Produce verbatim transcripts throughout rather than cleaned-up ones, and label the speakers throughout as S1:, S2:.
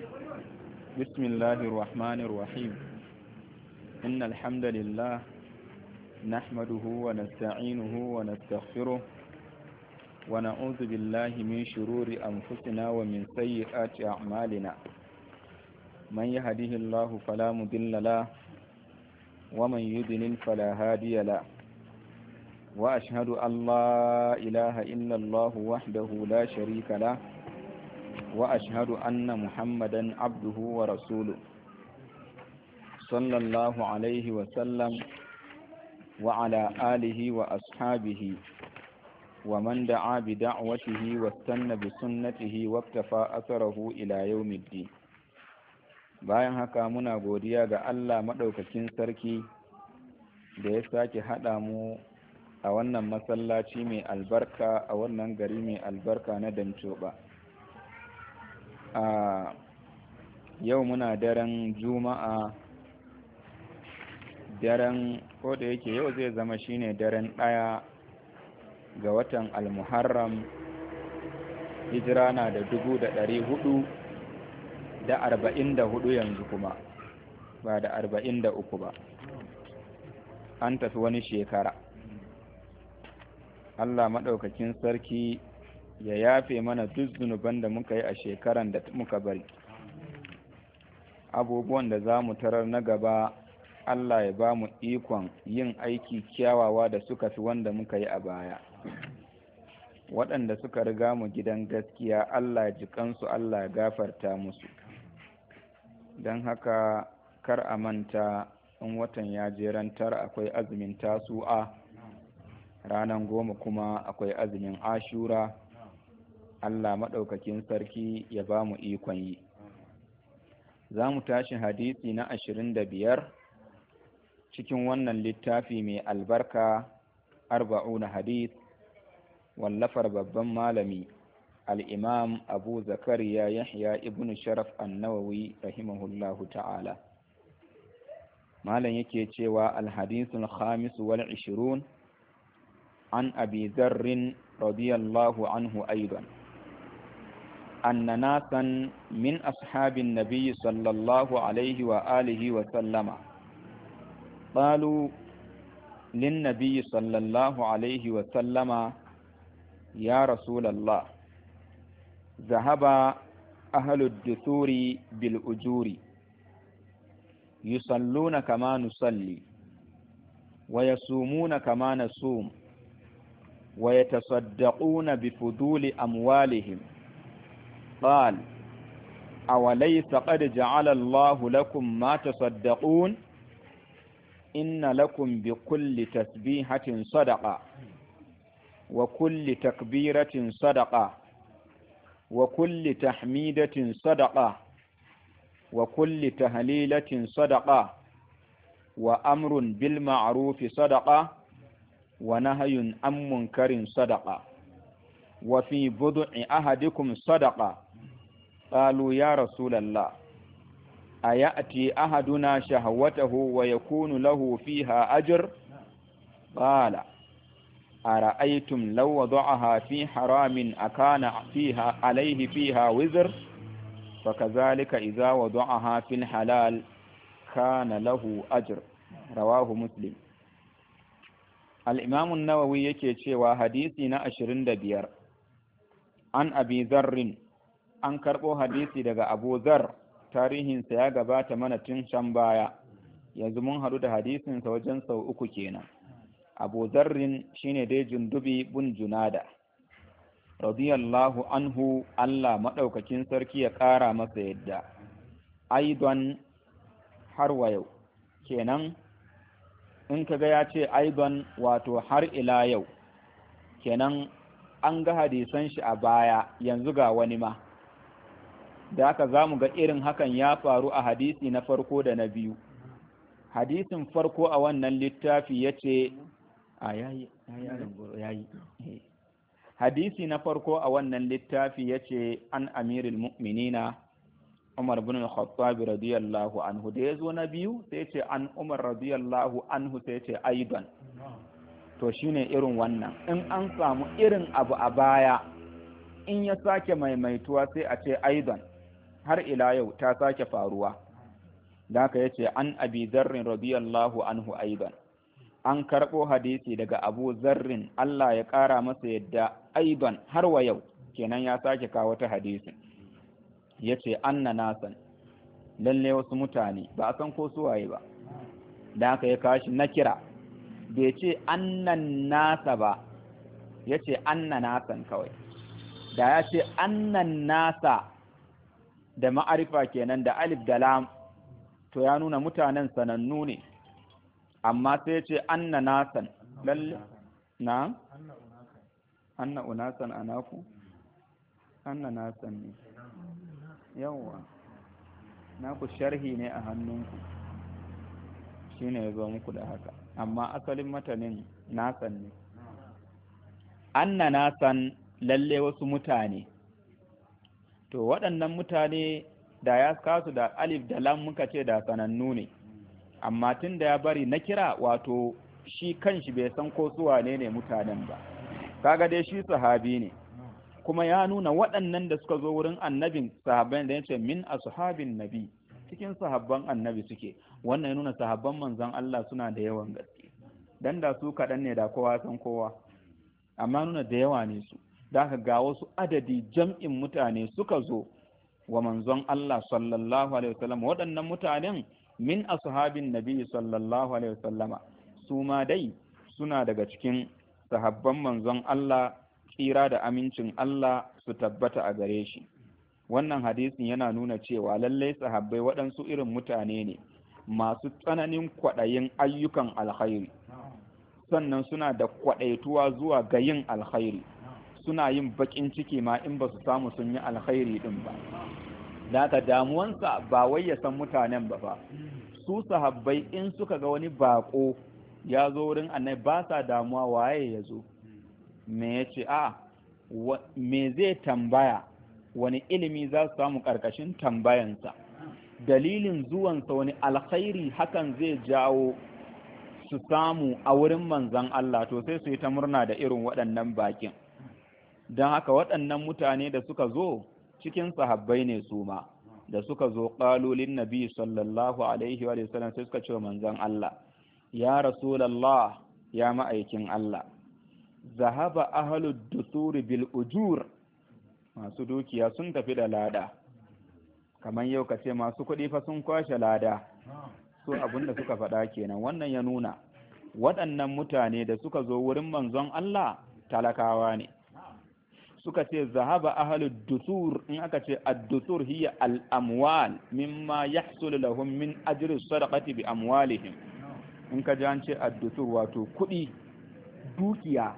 S1: بسم الله الرحمن الرحيم إن الحمد لله نحمده ونستعينه ونستغفره ونعوذ بالله من شرور أنفسنا ومن سيئات أعمالنا من يهده الله فلا مضل له ومن يضلل فلا هادي له وأشهد أن لا إله إلا الله وحده لا شريك له وأشهد أن محمدا عبده ورسوله صلى الله عليه وسلم وعلى آله وأصحابه ومن دعا بدعوته واستنى بسنته واكتفى أثره إلى يوم الدين. bayan haka muna godiya ga Allah maɗaukakin sarki da ya sake haɗa mu a wannan masallaci mai albarka a wannan gari mai albarka na Damcoba. a yau muna daren juma'a, daren ko da yake yau zai zama shine daren ɗaya ga watan almuharram. hijira na da dubu da ɗari hudu da arba'in da hudu yanzu kuma ba da arba'in da uku ba, an tafi wani shekara. Allah maɗaukakin sarki ya yafe mana duk zunuban da muka yi a shekaran da muka bari. Abubuwan da za mu tarar na gaba Allah ya ba mu ikon yin aiki kyawawa da suka fi wanda muka yi a baya. Waɗanda suka riga mu gidan gaskiya Allah ji kansu, Allah ya gafarta musu. Don haka kar a manta in watan ya jerantar akwai azumin tasu'a, ranar goma kuma akwai azumin ashura. Allah maɗaukakin sarki ya ba mu ikon yi. Za mu tashi hadisi na ashirin da biyar cikin wannan littafi mai albarka arba'una hadis, wallafar babban malami al'imam abu zakariya yahya ibn sharaf annawawi rahimahullahu ta'ala. malam yake cewa alhadisul khamis wal ishirun an abi zarrin radiyallahu anhu aidan anna nasan min ashabin nabiy sallallahu alaihi wa alihi wa sallama qalu lin nabiy sallallahu alaihi wa sallama ya rasulallah ذهب أهل الدثور بالأجور يصلون كما نصلي ويصومون كما نصوم ويتصدقون بفضول أموالهم قال أوليس قد جعل الله لكم ما تصدقون إن لكم بكل تسبيحة صدقة وكل تكبيرة صدقة وكل تحميدة صدقة وكل تهليلة صدقة وأمر بالمعروف صدقة ونهي عن منكر صدقة وفي بضع أحدكم صدقة قالوا يا رسول الله أيأتي أحدنا شهوته ويكون له فيها أجر؟ قال أرأيتم لو وضعها في حرام أكان فيها عليه فيها وزر؟ فكذلك إذا وضعها في الحلال كان له أجر. رواه مسلم. الإمام النووي yake cewa hadisi na ashirin da biyar an abi zarrin, an karɓo hadisi daga abu zar, tarihinsa ya gabata mana tun can baya, yanzu mun haɗu da hadisinsa wajen sau uku kenan. abu zarrin shine dai jundubi bun junada radiyallahu anhu, Allah maɗaukakin sarki ya ƙara masa yadda. Aidan har wa yau kenan, in kaga ya ce aidan wato har ila yau kenan, an ga hadisan shi a baya, yanzu ga wani ma. da haka za mu ga irin hakan ya faru a hadisi na farko da na biyu. Hadisin farko a wannan littafi ya ce a yayi yayi hadisi na farko a wannan littafi ya ce an amirul mu'minina Umar bin al-Khattab radiyallahu anhu. Da yazo na biyu sai ce an Umar radiyallahu anhu, sai ce aidan. To shine irin wannan, in an samu irin abu a baya in ya sake maimaituwa sai a ce aidan. har ila yau ta sake faruwa. Da haka yace an abi zarrin radiyallahu anhu aidan, an karɓo hadisi daga abu zarrin Allah ya ƙara masa yadda aidan har wa yau, kenan ya sake kawo ta hadisin. Yace anna nasan, lalle wasu mutane ba a san ko suwaye ba, da haka ya kashi na kira, bai ce annan nasa ba, yace anna nasan kawai. Da ya ce annan nasa da ma'arifa kenan da alif da lam, to ya nuna mutanen sanannu ne, amma sai ce anna nasan, lalle na anna unasan anaku anna nasan ne yawwa, naku sharhi ne a hannunku shine ya zo muku da haka, amma asalin matanin nasan ne. Anna nasan, lalle wasu mutane, to waɗannan mutane da ya kasu da alif da lam muka ce da sanannu ne, amma tun da ya bari na kira, wato shi kanshi bai san ko su wane ne mutanen ba. Kaga dai shi sahabi ne, kuma ya nuna waɗannan da suka zo wurin annabin sahabban da yace min ashabin nabi, cikin sahabban annabi suke. Wannan ya nuna sahabban manzon Allah suna da yawan gaske, dan da su kaɗan ne da kowa san kowa, amma nuna da yawa ne su. Da ka ga wasu adadi jam'in mutane suka zo wa manzon Allah sallallahu alaihi wasallam, waɗannan mutanen min ashabin nabi sallallahu alaihi wasallama, su ma dai suna daga cikin sahabban manzon Allah, tsira da amincin Allah su tabbata a gare shi. Wannan hadisin yana nuna cewa lallai sahabbai waɗansu irin mutane ne masu tsananin kwaɗayin ayyukan alkhairi, sannan suna da kwaɗaituwa zuwa ga yin alkhairi, suna yin baƙin ciki ma in ba su samu sun yi alkhairi ɗin ba. Da ka damuwansa ba wai ya san mutanen ba fa, su sahabbai in suka ga wani baƙo ya zo wurin annabi ba sa damuwa waye ya zo, me ya ce a me zai tambaya, wani ilimi za su samu ƙarƙashin tambayansa, dalilin zuwansa wani alkhairi hakan zai jawo su samu a wurin manzan Allah, to sai su yi ta murna da irin waɗannan bakin. Don haka waɗannan mutane da suka zo cikin sahabbai ne su ma, da suka zo ƙalolin nabi sallallahu alaihi wa sallam sai suka ce wa manzan Allah, ya rasulallah, ya ma'aikin Allah, zahaba ahlud dusuri bil ujur, masu dukiya sun tafi da lada. Kamar yau ka ce masu kuɗi fa sun kwashe lada, so abin da suka faɗa kenan. Wannan ya nuna waɗannan mutane da suka zo wurin manzon Allah talakawa ne. Suka ce zahaba ahlud dusur, in aka ce ad-dusur hiya al-amwal mimma yahsul lahum min ajri sadaqati bi amwalihim. In ka ji an ce ad-dusur wato kuɗi, dukiya,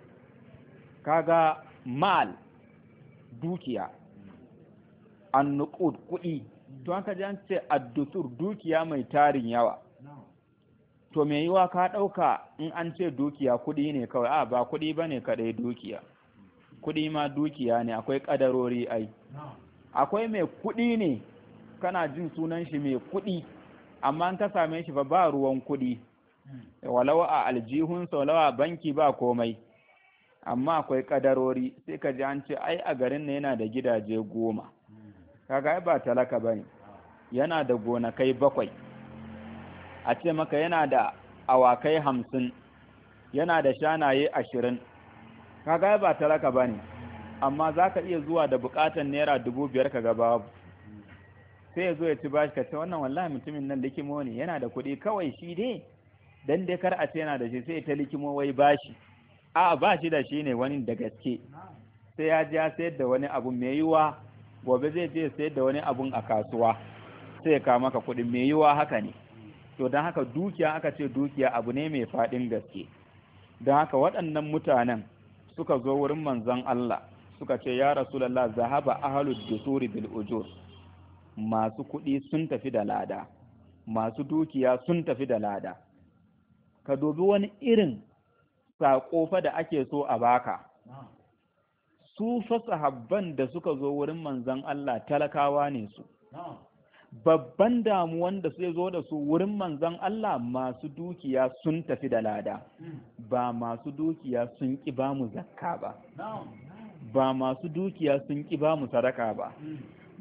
S1: kaga mal dukiya, an-nuqud kuɗi, to an ka ji an ce ad-dusur dukiya mai tarin yawa. To me yiwa ka ɗauka in an ce dukiya kuɗi ne kawai, a ba kuɗi bane kaɗai dukiya. Kuɗi ma dukiya ne, akwai ƙadarori ai. Akwai mai kuɗi ne, kana jin sunan shi mai kuɗi, amma an ka same shi fa ba ruwan kuɗi, walau a aljihunsa walau a banki ba komai, amma akwai ƙadarori, sai ka ji an ce ai a garin ne yana da gidaje goma. Kaga ai ba talaka bane, yana da gonakai bakwai, a ce maka yana da awakai hamsin, yana da shanaye ashirin. Kaga ba talaka bane, amma zaka iya zuwa da bukatan naira dubu biyar kaga babu, sai ya zo ya ci bashi ka ce wannan wallahi mutumin nan likimo ne, yana da kuɗi kawai shi dai dan dai kar a ce yana da shi sai ta likimo wai bashi. A ba shi da shi ne wani da gaske, sai ya ji ya sayar da wani abu mai yiwa gobe zai je sayar da wani abun a kasuwa sai ya kawo maka kuɗin, mai yiwa haka ne. To don haka dukiya aka ce dukiya abu ne mai faɗin gaske. Don haka waɗannan mutanen suka zo wurin manzon Allah suka ce ya Rasulullah zahaba ahlud dusuri bil ujur, masu kuɗi sun tafi da lada, masu dukiya sun tafi da lada. Ka dubi wani irin saƙo fa da ake so a baka. Su fa sahabban da suka zo wurin manzon Allah talakawa ne su. Babban damuwan da sai zo da su wurin manzon Allah masu dukiya sun tafi da lada, ba masu dukiya sun ƙi ba mu zakka ba, ba masu dukiya sun ƙi ba mu sadaka ba,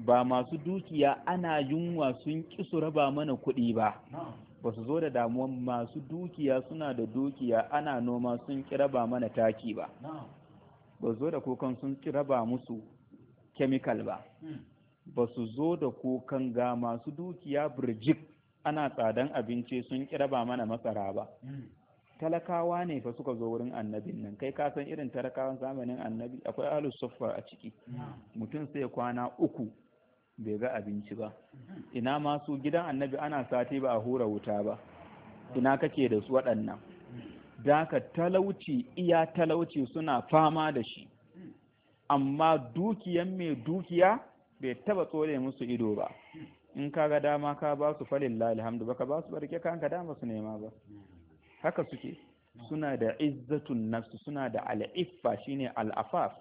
S1: ba masu dukiya ana yunwa sun ƙi su raba mana kuɗi ba ba su zo da damuwan masu dukiya suna da dukiya ana noma sun ƙi raba mana taki ba ba su zo da kukan sun ƙi raba musu kemikal ba ba su zo da kukan ga masu dukiya birjik ana tsadan abinci sun ƙi raba mana masara ba talakawa ne fa suka zo wurin annabin nan kai ka san irin talakawan zamanin annabi akwai ahlus suffa a ciki mutum sai kwana uku bai ga abinci ba ina masu gidan annabi ana sati ba a hura wuta ba ina kake da su waɗannan daka talauci iya talauci suna fama da shi amma dukiyan mai dukiya bai taba tsore musu ido ba in kaga dama ka ba su falillahi alhamdu baka ba su barke ka dama su nema ba haka suke suna da izzatun nafsu suna da al'iffa shine al'afaf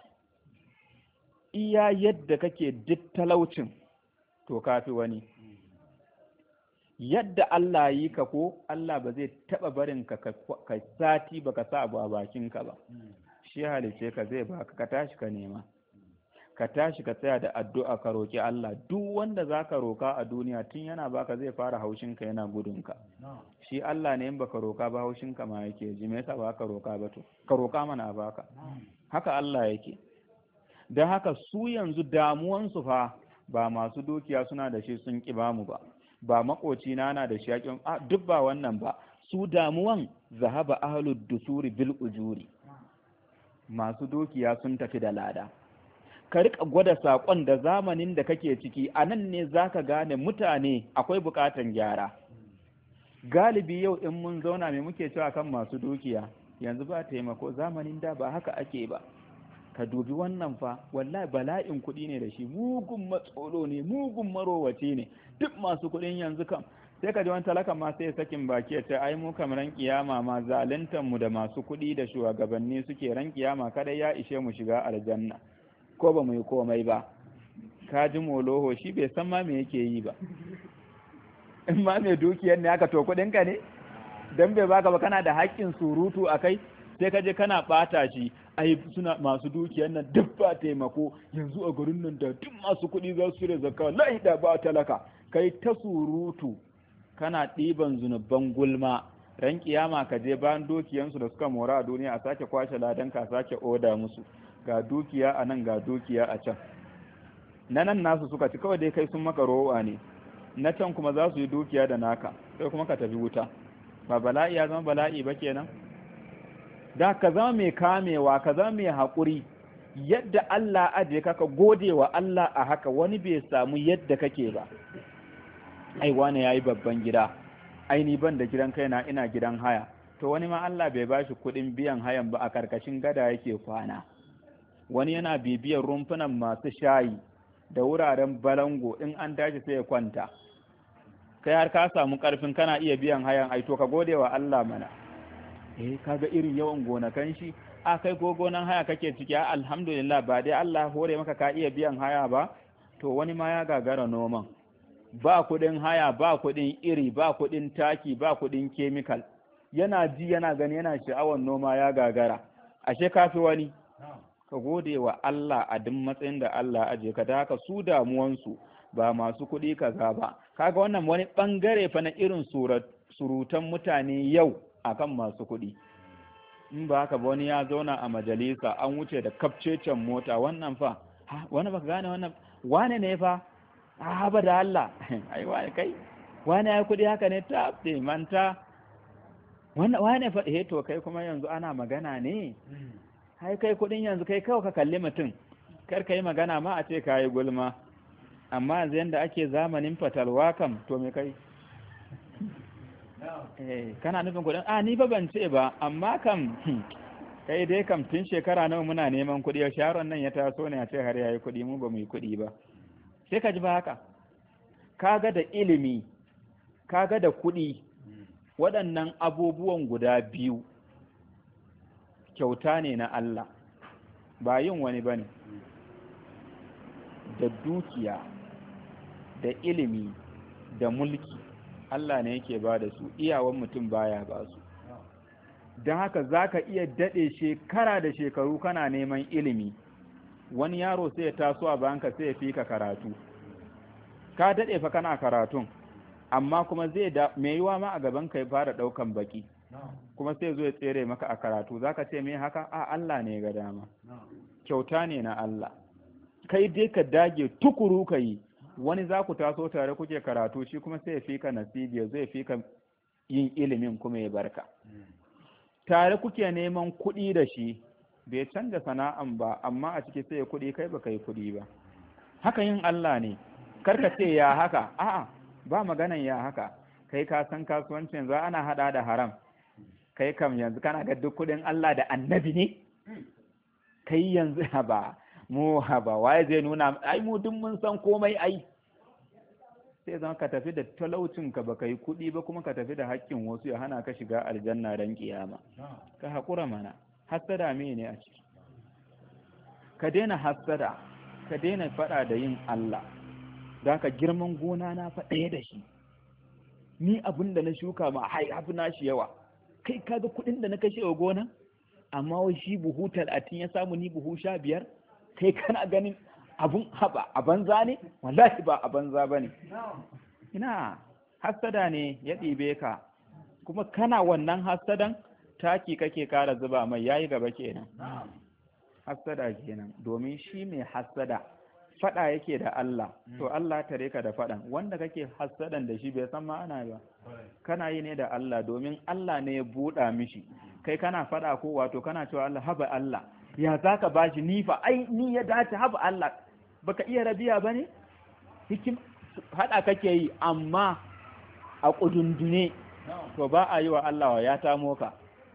S1: iya yadda kake duk talaucin to kafi wani yadda Allah yi ka ko Allah ba zai taba barin ka ka sati baka sa abu a bakin ka ba shi halice ka zai baka ka tashi ka nema ka tashi ka tsaya da addu'a ka roki Allah duk wanda zaka roka a duniya tun yana baka zai fara haushin ka yana gudun ka shi Allah ne in baka roka ba haushin ka ma yake ji me yasa baka roka ba to ka roka mana baka haka Allah yake dan haka su yanzu damuwan su fa ba masu dukiya suna da shi sun ki bamu ba ba makoci na na da shi yakin duk ba wannan ba su damuwan zahaba ahlud dusuri bil ujuri masu dukiya sun tafi da lada ka rika gwada sakon da zamanin da kake ciki anan ne zaka gane mutane akwai bukatan gyara galibi yau in mun zauna me muke cewa kan masu dukiya yanzu ba taimako zamanin da ba haka ake ba ka dubi wannan fa wallahi bala'in kuɗi ne da shi mugun matsolo ne mugun marowaci ne duk masu kuɗin yanzu kam sai ka ji wani talaka ma sai sakin baki ya ce ai mu kam ran kiyama ma zaluntan mu da masu kuɗi da shugabanni suke ran kiyama kada ya ishe mu shiga aljanna ko ba mu yi komai ba ka ji moloho shi bai san ma me yake yi ba in ma mai dukiyar ne aka to kuɗin ka ne dan bai baka ba kana da haƙƙin surutu akai sai ka je kana ɓata shi ai suna masu dukiyar nan duk ba taimako yanzu a garin nan da duk masu kuɗi za su da zakka wallahi da ba talaka kai ta surutu kana ɗiban zunuban gulma ran kiyama ka je bayan dukiyansu da suka mora a duniya a sake kwashe ladan ka sake oda musu ga dukiya a nan ga dukiya a can na nan nasu suka ci kawai dai kai sun maka rowa ne na can kuma za su yi dukiya da naka sai kuma ka tafi wuta ba bala'i ya zama bala'i ba kenan da ka zama mai kamewa ka zama mai haƙuri yadda Allah aje ka ka gode wa Allah a haka wani bai samu yadda kake ba ai wani yayi babban gida ai ni ban da gidan kaina ina gidan haya to wani ma Allah bai bashi kuɗin biyan hayan ba a karkashin gada yake kwana wani yana bibiyar rumfunan masu shayi da wuraren balango in an tashi sai ya kwanta kai har ka samu karfin kana iya biyan hayan ai to ka gode wa Allah mana eh kaga irin yawan gonakan shi a kai ko gonan haya kake ciki alhamdulillah ba dai Allah hore maka ka iya biyan haya ba to wani ma ya gagara noman ba kudin haya ba kudin iri ba kudin taki ba kudin chemical yana ji yana gani yana sha'awar noma ya gagara ashe kafi wani ka gode wa Allah a duk matsayin da Allah aje ka da haka su damuwansu ba masu kuɗi kaza ba kaga wannan wani bangare fa na irin surutan mutane yau akan masu kuɗi in ba haka ba wani ya zauna a majalisa an wuce da kafcecen mota wannan fa wani baka gane wannan wane ne fa a ba da Allah ai wani kai wani ya kuɗi haka ne ta manta wane fa eh to kai kuma yanzu ana magana ne hai kai kuɗin yanzu kai kawai ka kalli mutum kar ka yi magana ma a ce ka yi gulma amma yanzu yanda ake zamanin fatalwa kam to me kai eh kana nufin kuɗin a ni fa ban ce ba amma kam kai dai kam tun shekara nawa muna neman kuɗi ya sharon nan ya taso ne a ce har yayi kuɗi mu ba mu yi kuɗi ba sai ka ji ba haka kaga da ilimi kaga da kuɗi waɗannan abubuwan guda biyu kyauta ne na Allah ba yin wani bane da dukiya da ilimi da mulki Allah ne yake ba da su iyawan mutum baya ba su don haka za ka iya daɗe shekara da shekaru kana neman ilimi wani yaro sai ya taso a banka sai ya fi ka karatu ka daɗe fa kana karatun amma kuma zai da mai yiwa ma a gaban kai fara ɗaukan baki kuma sai zo ya tsere maka a karatu zaka ce me haka a Allah ne ga dama kyauta ne na Allah kai dai ka dage tukuru ka yi wani za ku taso tare kuke karatu shi kuma sai ya fika nasibi zai fika yin ilimin kuma ya barka tare kuke neman kuɗi da shi bai canza sana'an ba amma a ciki sai ya kuɗi kai baka yi kuɗi ba haka yin Allah ne karka ce ya haka a'a ba maganan ya haka kai ka san kasuwancin za ana hada da haram kai kam yanzu kana ga duk kuɗin Allah da annabi ne kai yanzu ba mu haba waye zai nuna ai mu duk mun san komai ai sai zan ka tafi da talaucin ka baka yi kuɗi ba kuma ka tafi da haƙƙin wasu ya hana ka shiga aljanna ran kiyama ka haƙura mana hassada me ne a ciki ka daina hassada ka daina faɗa da yin Allah da ka girman gona na fa ɗaya da shi ni abin da na shuka ma hai hafi na shi yawa kai kaga kuɗin da na kashe wa gona amma wai shi buhu talatin ya samu ni buhu sha biyar kai kana ganin abun haba a banza ne wallahi ba a banza bane ina hassada ne ya ɗibe ka kuma kana wannan hassadan taki kake kara zuba mai yayi gaba kenan hassada kenan domin shi mai hassada fada yake da Allah to Allah tare ka da fadan wanda kake hassadan da shi bai san ma ana ba kana yi ne da Allah domin Allah ne ya buɗa mishi kai kana fada ko wato kana cewa Allah haba Allah ya zaka bashi ni fa ai ni ya dace haba Allah baka iya rabiya bane hikim hada kake yi amma a kudundune to ba a yi wa Allah ya tamo ka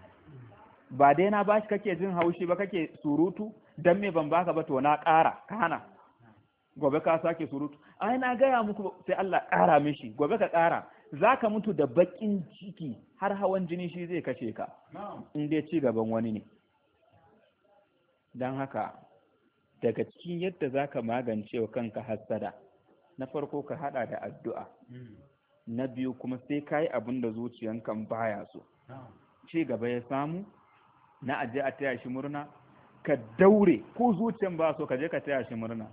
S1: ba dai na bashi kake jin haushi ba kake surutu dan me ban baka ba to na ƙara kana gobe ka sake surutu ai na gaya muku sai Allah ƙara mishi gobe ka ƙara zaka mutu da bakin ciki har hawan jini shi zai kashe ka in dai ci gaban wani ne dan haka daga cikin yadda zaka magance wa kanka hassada na farko ka hada da addu'a na biyu kuma sai kai abin da zuciyanka baya so ci gaba ya samu na aje a taya shi murna ka daure ko zuciyan ba so ka je ka taya shi murna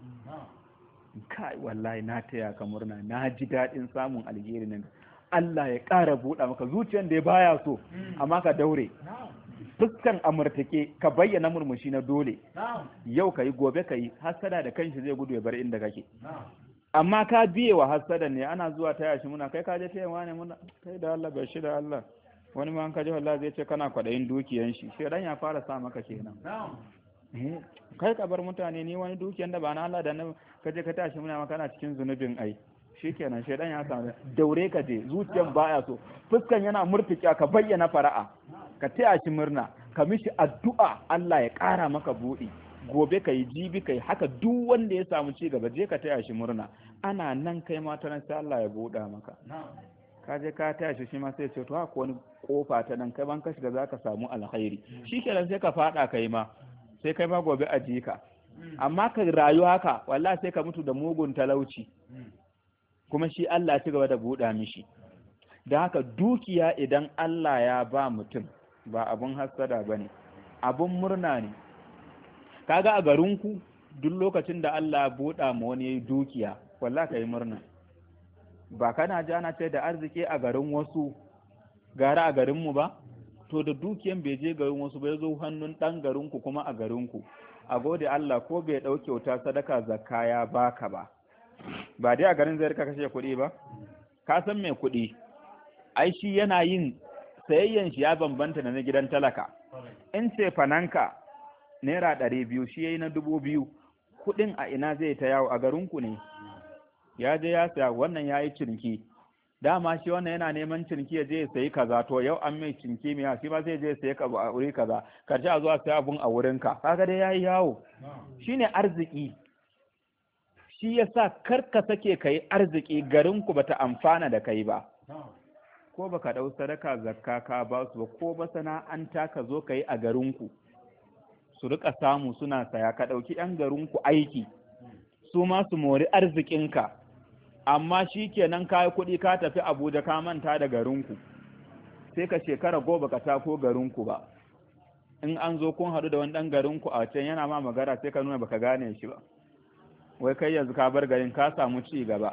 S1: kai wallahi na taya ka murna na ji daɗin samun alheri nan Allah ya ƙara buɗa maka zuciyan da ya baya so amma ka daure fuskan amurtake ka bayyana murmushi na dole yau ka yi gobe ka yi hasada da kanshi zai gudu ya bar inda kake amma ka biye wa hasada ne ana zuwa taya shi muna kai ka je taya wani muna kai da Allah bai shi da Allah wani ma an kaji wallahi zai ce kana kwaɗayin dukiyan shi shedan ya fara sa maka kenan kai ka bar mutane ni wani dukiyan da ba na Allah da na kaje ka tashi muna maka kana cikin zunubin ai shikenan shedan ya samu daure ka je zuciyan baya so fuskan yana murtuka ka bayyana fara'a ka taya shi murna ka mishi addu'a Allah ya ƙara maka buɗi gobe ka yi jibi ka yi haka duk wanda ya samu ci gaba je ka taya shi murna ana nan kai ma ta nan sai Allah ya buɗa maka ka je ka taya shi shi ma sai ce to haka wani kofa ta nan kai ban ka shiga zaka samu alkhairi shikenan sai ka fada kai ma sai kai ma gobe a jika amma ka rayu haka wallahi sai ka mutu da mugun talauci kuma shi Allah ci gaba da buɗa mishi da haka dukiya idan Allah ya ba mutum ba abun hasada bane abun murna ne kaga a garinku duk lokacin da Allah ya buɗa ma wani dukiya wallahi kai murna ba kana ji ana ce da arziki a garin wasu gara a garinmu ba to da dukiyan bai je garin wasu bai zo hannun ɗan garinku kuma a garinku a gode Allah ko bai ɗau kyauta sadaka zakka ya baka ba ba dai a garin zai rika kashe kuɗi ba ka san mai kuɗi ai shi yana yin sayayyan shi ya bambanta da na gidan talaka in ce fananka naira ɗari biyu shi yayi na dubu biyu kuɗin a ina zai ta yawo a garinku ne ya je ya saya wannan ya yi cinki dama shi wannan yana neman cinki ya je ya sayi kaza to yau an mai cinki mai shi ma zai je ya sayi kaza a wuri kaza karshe a zuwa sai abun a wurinka kaga dai yayi yawo shine arziki shi yasa kar ka sake kai arziki garin ku bata amfana da kai ba ko baka dau sadaka zakka ka ba su ba ko masana'anta ka zo kai a garin ku su rika samu suna saya ka dauki yan garin ku aiki su ma su mori arzikinka amma shi kenan kayi kuɗi ka tafi Abuja ka manta da garinku sai ka shekara goma ka tako garinku ba in an zo kun haɗu da wani ɗan garinku a can yana ma magana sai ka nuna baka gane shi ba wai kai yanzu ka bar garin ka samu ci gaba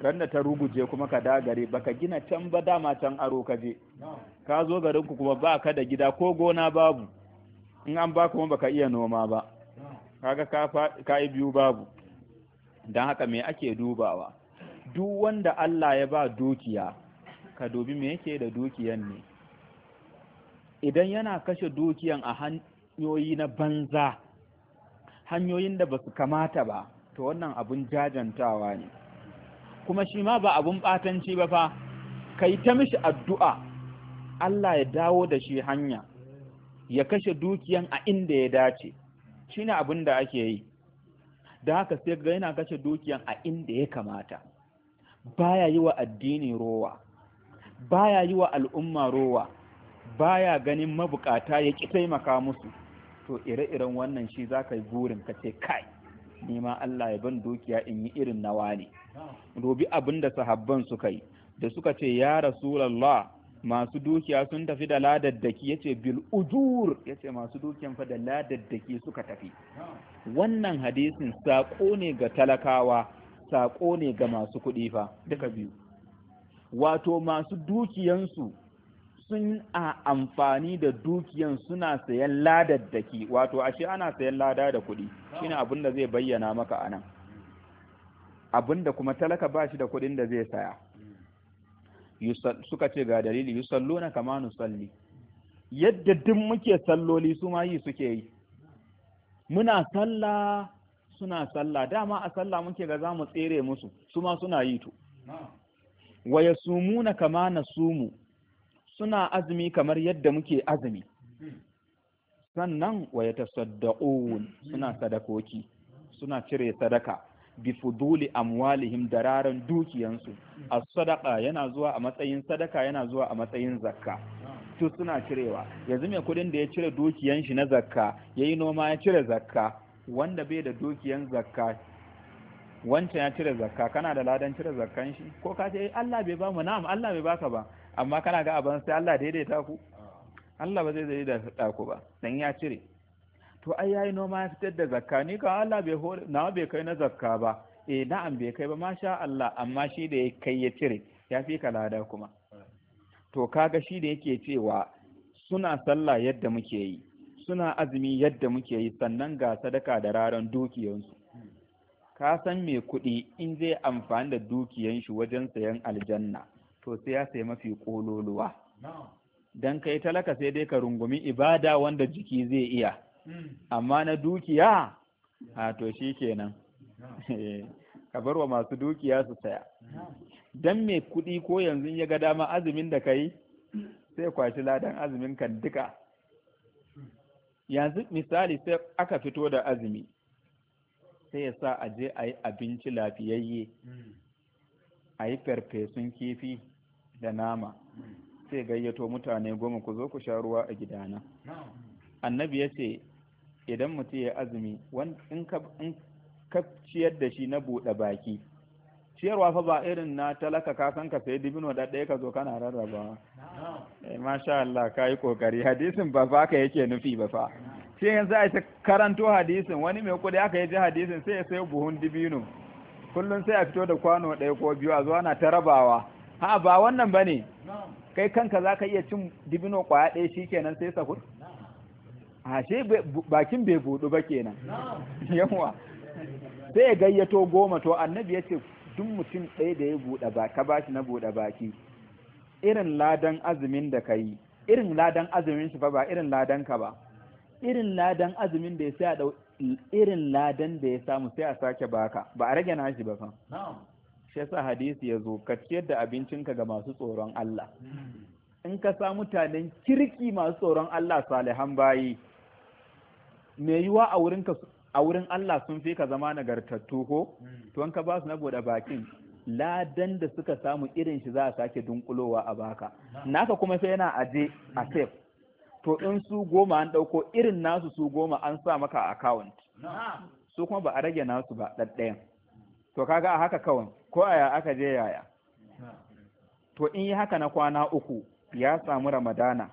S1: ran da ta ruguje kuma ka da gari baka gina can ba, dama can aro ka je ka zo garin ku kuma ba ka da gida ko gona babu, in an ba kuma baka iya noma ba, kaga ka yi biyu babu. don haka me ake dubawa? Duk wanda Allah ya ba dukiya ka dubi me yake da dukiyan ne. Idan yana kashe dukiyan a hanyoyi na banza, hanyoyin da ba su kamata ba, to wannan abun jajantawa ne, kuma shi ma ba abun batanci ba fa. Kai ta mishi addu'a Allah ya dawo da shi hanya, ya kashe dukiyan a inda ya dace, shine abin da ake yi. Da haka sai ga yana kashe dukiyan a inda ya kamata, baya yi wa addini rowa, baya yi wa al'umma rowa, baya ganin mabukata ya ki taimaka musu. To ire-iren wannan shi za ka yi burin ka ce kai, nima Allah ya ban dukiya in yi irin nawa ne. Dubi abin da sahabban suka yi, da suka ce ya Rasulallah masu dukiya sun tafi da ladaddaki, yace bil ujur, yace masu dukiyan fa da ladaddaki suka tafi. Wannan hadisin sako ne ga talakawa, sako ne ga masu kuɗi fa, duka biyu. Wato masu dukiyansu sun a amfani da dukiyan suna sayan ladaddaki, wato ashe ana sayan lada da kuɗi, shine abin da zai bayyana maka anan. Abin da kuma talaka ba shi da kuɗin da zai saya. Suka ce ga dalili, yusalluna kama nusalli, yadda duk muke salloli su ma yi suke yi. Muna sallah suna sallah, dama a sallah muke ga za mu tsere musu, su ma suna yi to. Wa yasumuna kama nasumu, suna azumi kamar yadda muke azumi. Sannan wa yatasaddaqun, suna sadakoki, suna cire sadaka bi fuduli amwalihim, dararan dukiyansu. As-sadaqa yana zuwa a matsayin sadaka, yana zuwa a matsayin zakka. To suna cirewa. Yanzu mai kudin da ya cire dukiyan shi na zakka, yayi noma ya cire zakka, wanda bai da dukiyan zakka, wancan ya cire zakka, kana da ladan cire zakkan shi? Ko ka ce Allah bai ba mu, na'am Allah bai baka ba, amma kana ga abin sai Allah daidaita ku? Allah ba zai daidaita ku ba, dan ya cire. To ai yayi noma ya fitar da zakka, ni ka Allah bai hore nawa bai kai na zakka ba. Eh na'am bai kai ba, masha Allah, amma shi da ya kai ya cire ya fi ka lada kuma. To kaga shi da yake cewa suna sallah yadda muke yi, suna azumi yadda muke yi, sannan ga sadaka da raran dukiyansu. Ka san me kuɗi in zai amfani da dukiyan shi wajen sayan aljanna, to sai ya sayi mafi kololuwa. Dan kai talaka sai dai ka rungumi ibada wanda jiki zai iya. Amma na dukiya, a to shi kenan, ka bar wa masu dukiya su saya. Dan mai kuɗi ko yanzu ya ga dama azumin da kai sai kwashi ladan azumin kan duka. Yanzu misali sai aka fito da azumi, sai ya sa a je a yi abinci lafiyayye, a yi farfesun kifi da nama, sai gayyato mutane goma, ku zo ku sha ruwa a gidana. Annabi ya ce idan mutum ya azumi, in ka ciyar da shi na buɗe baki, ciyarwa fa ba irin na talaka ka san ka sai dibino da ɗaya ka zo kana rarraba. Eh masha Allah ka yi kokari, hadisin ba fa ka yake nufi ba fa. Sai yanzu a karanto hadisin, wani mai kudi aka yi ji hadisin sai ya sayo buhun dibino, kullum sai a fito da kwano ɗaya ko biyu a zo ana ta rabawa. Ha ba wannan bane, kai kanka za ka iya cin dibino kwaya ɗaya shi kenan sai sahur? Ashe bakin bai buɗu ba kenan. Yawa sai ya gayyato goma, to annabi ya ce duk mutum ɗaya da ya buɗe ba ka bashi na buɗe baki, irin ladan azumin da ka yi, irin ladan azumin shi fa ba irin ladan ka ba, irin ladan azumin da ya sa da irin ladan da ya samu sai a sake baka, ba a rage nashi ba fa. Shi yasa hadisi ya zo ka ciyar da abincinka ga masu tsoron Allah. In ka sa mutanen kirki masu tsoron Allah salihan bayi, me yiwa a wurin ka a wurin Allah sun fi ka zama nagartattu ko? To in ka ba su na bude bakin, ladan da suka samu irin shi za a sake dunkulowa a baka. Naka kuma sai yana aje a safe. To in su goma an ɗauko irin nasu su goma an sa maka a account. Su kuma ba a rage nasu ba ɗaɗɗayan. To kaga a haka kawai, ko aya aka je yaya. To in yi haka na kwana uku ya samu Ramadana.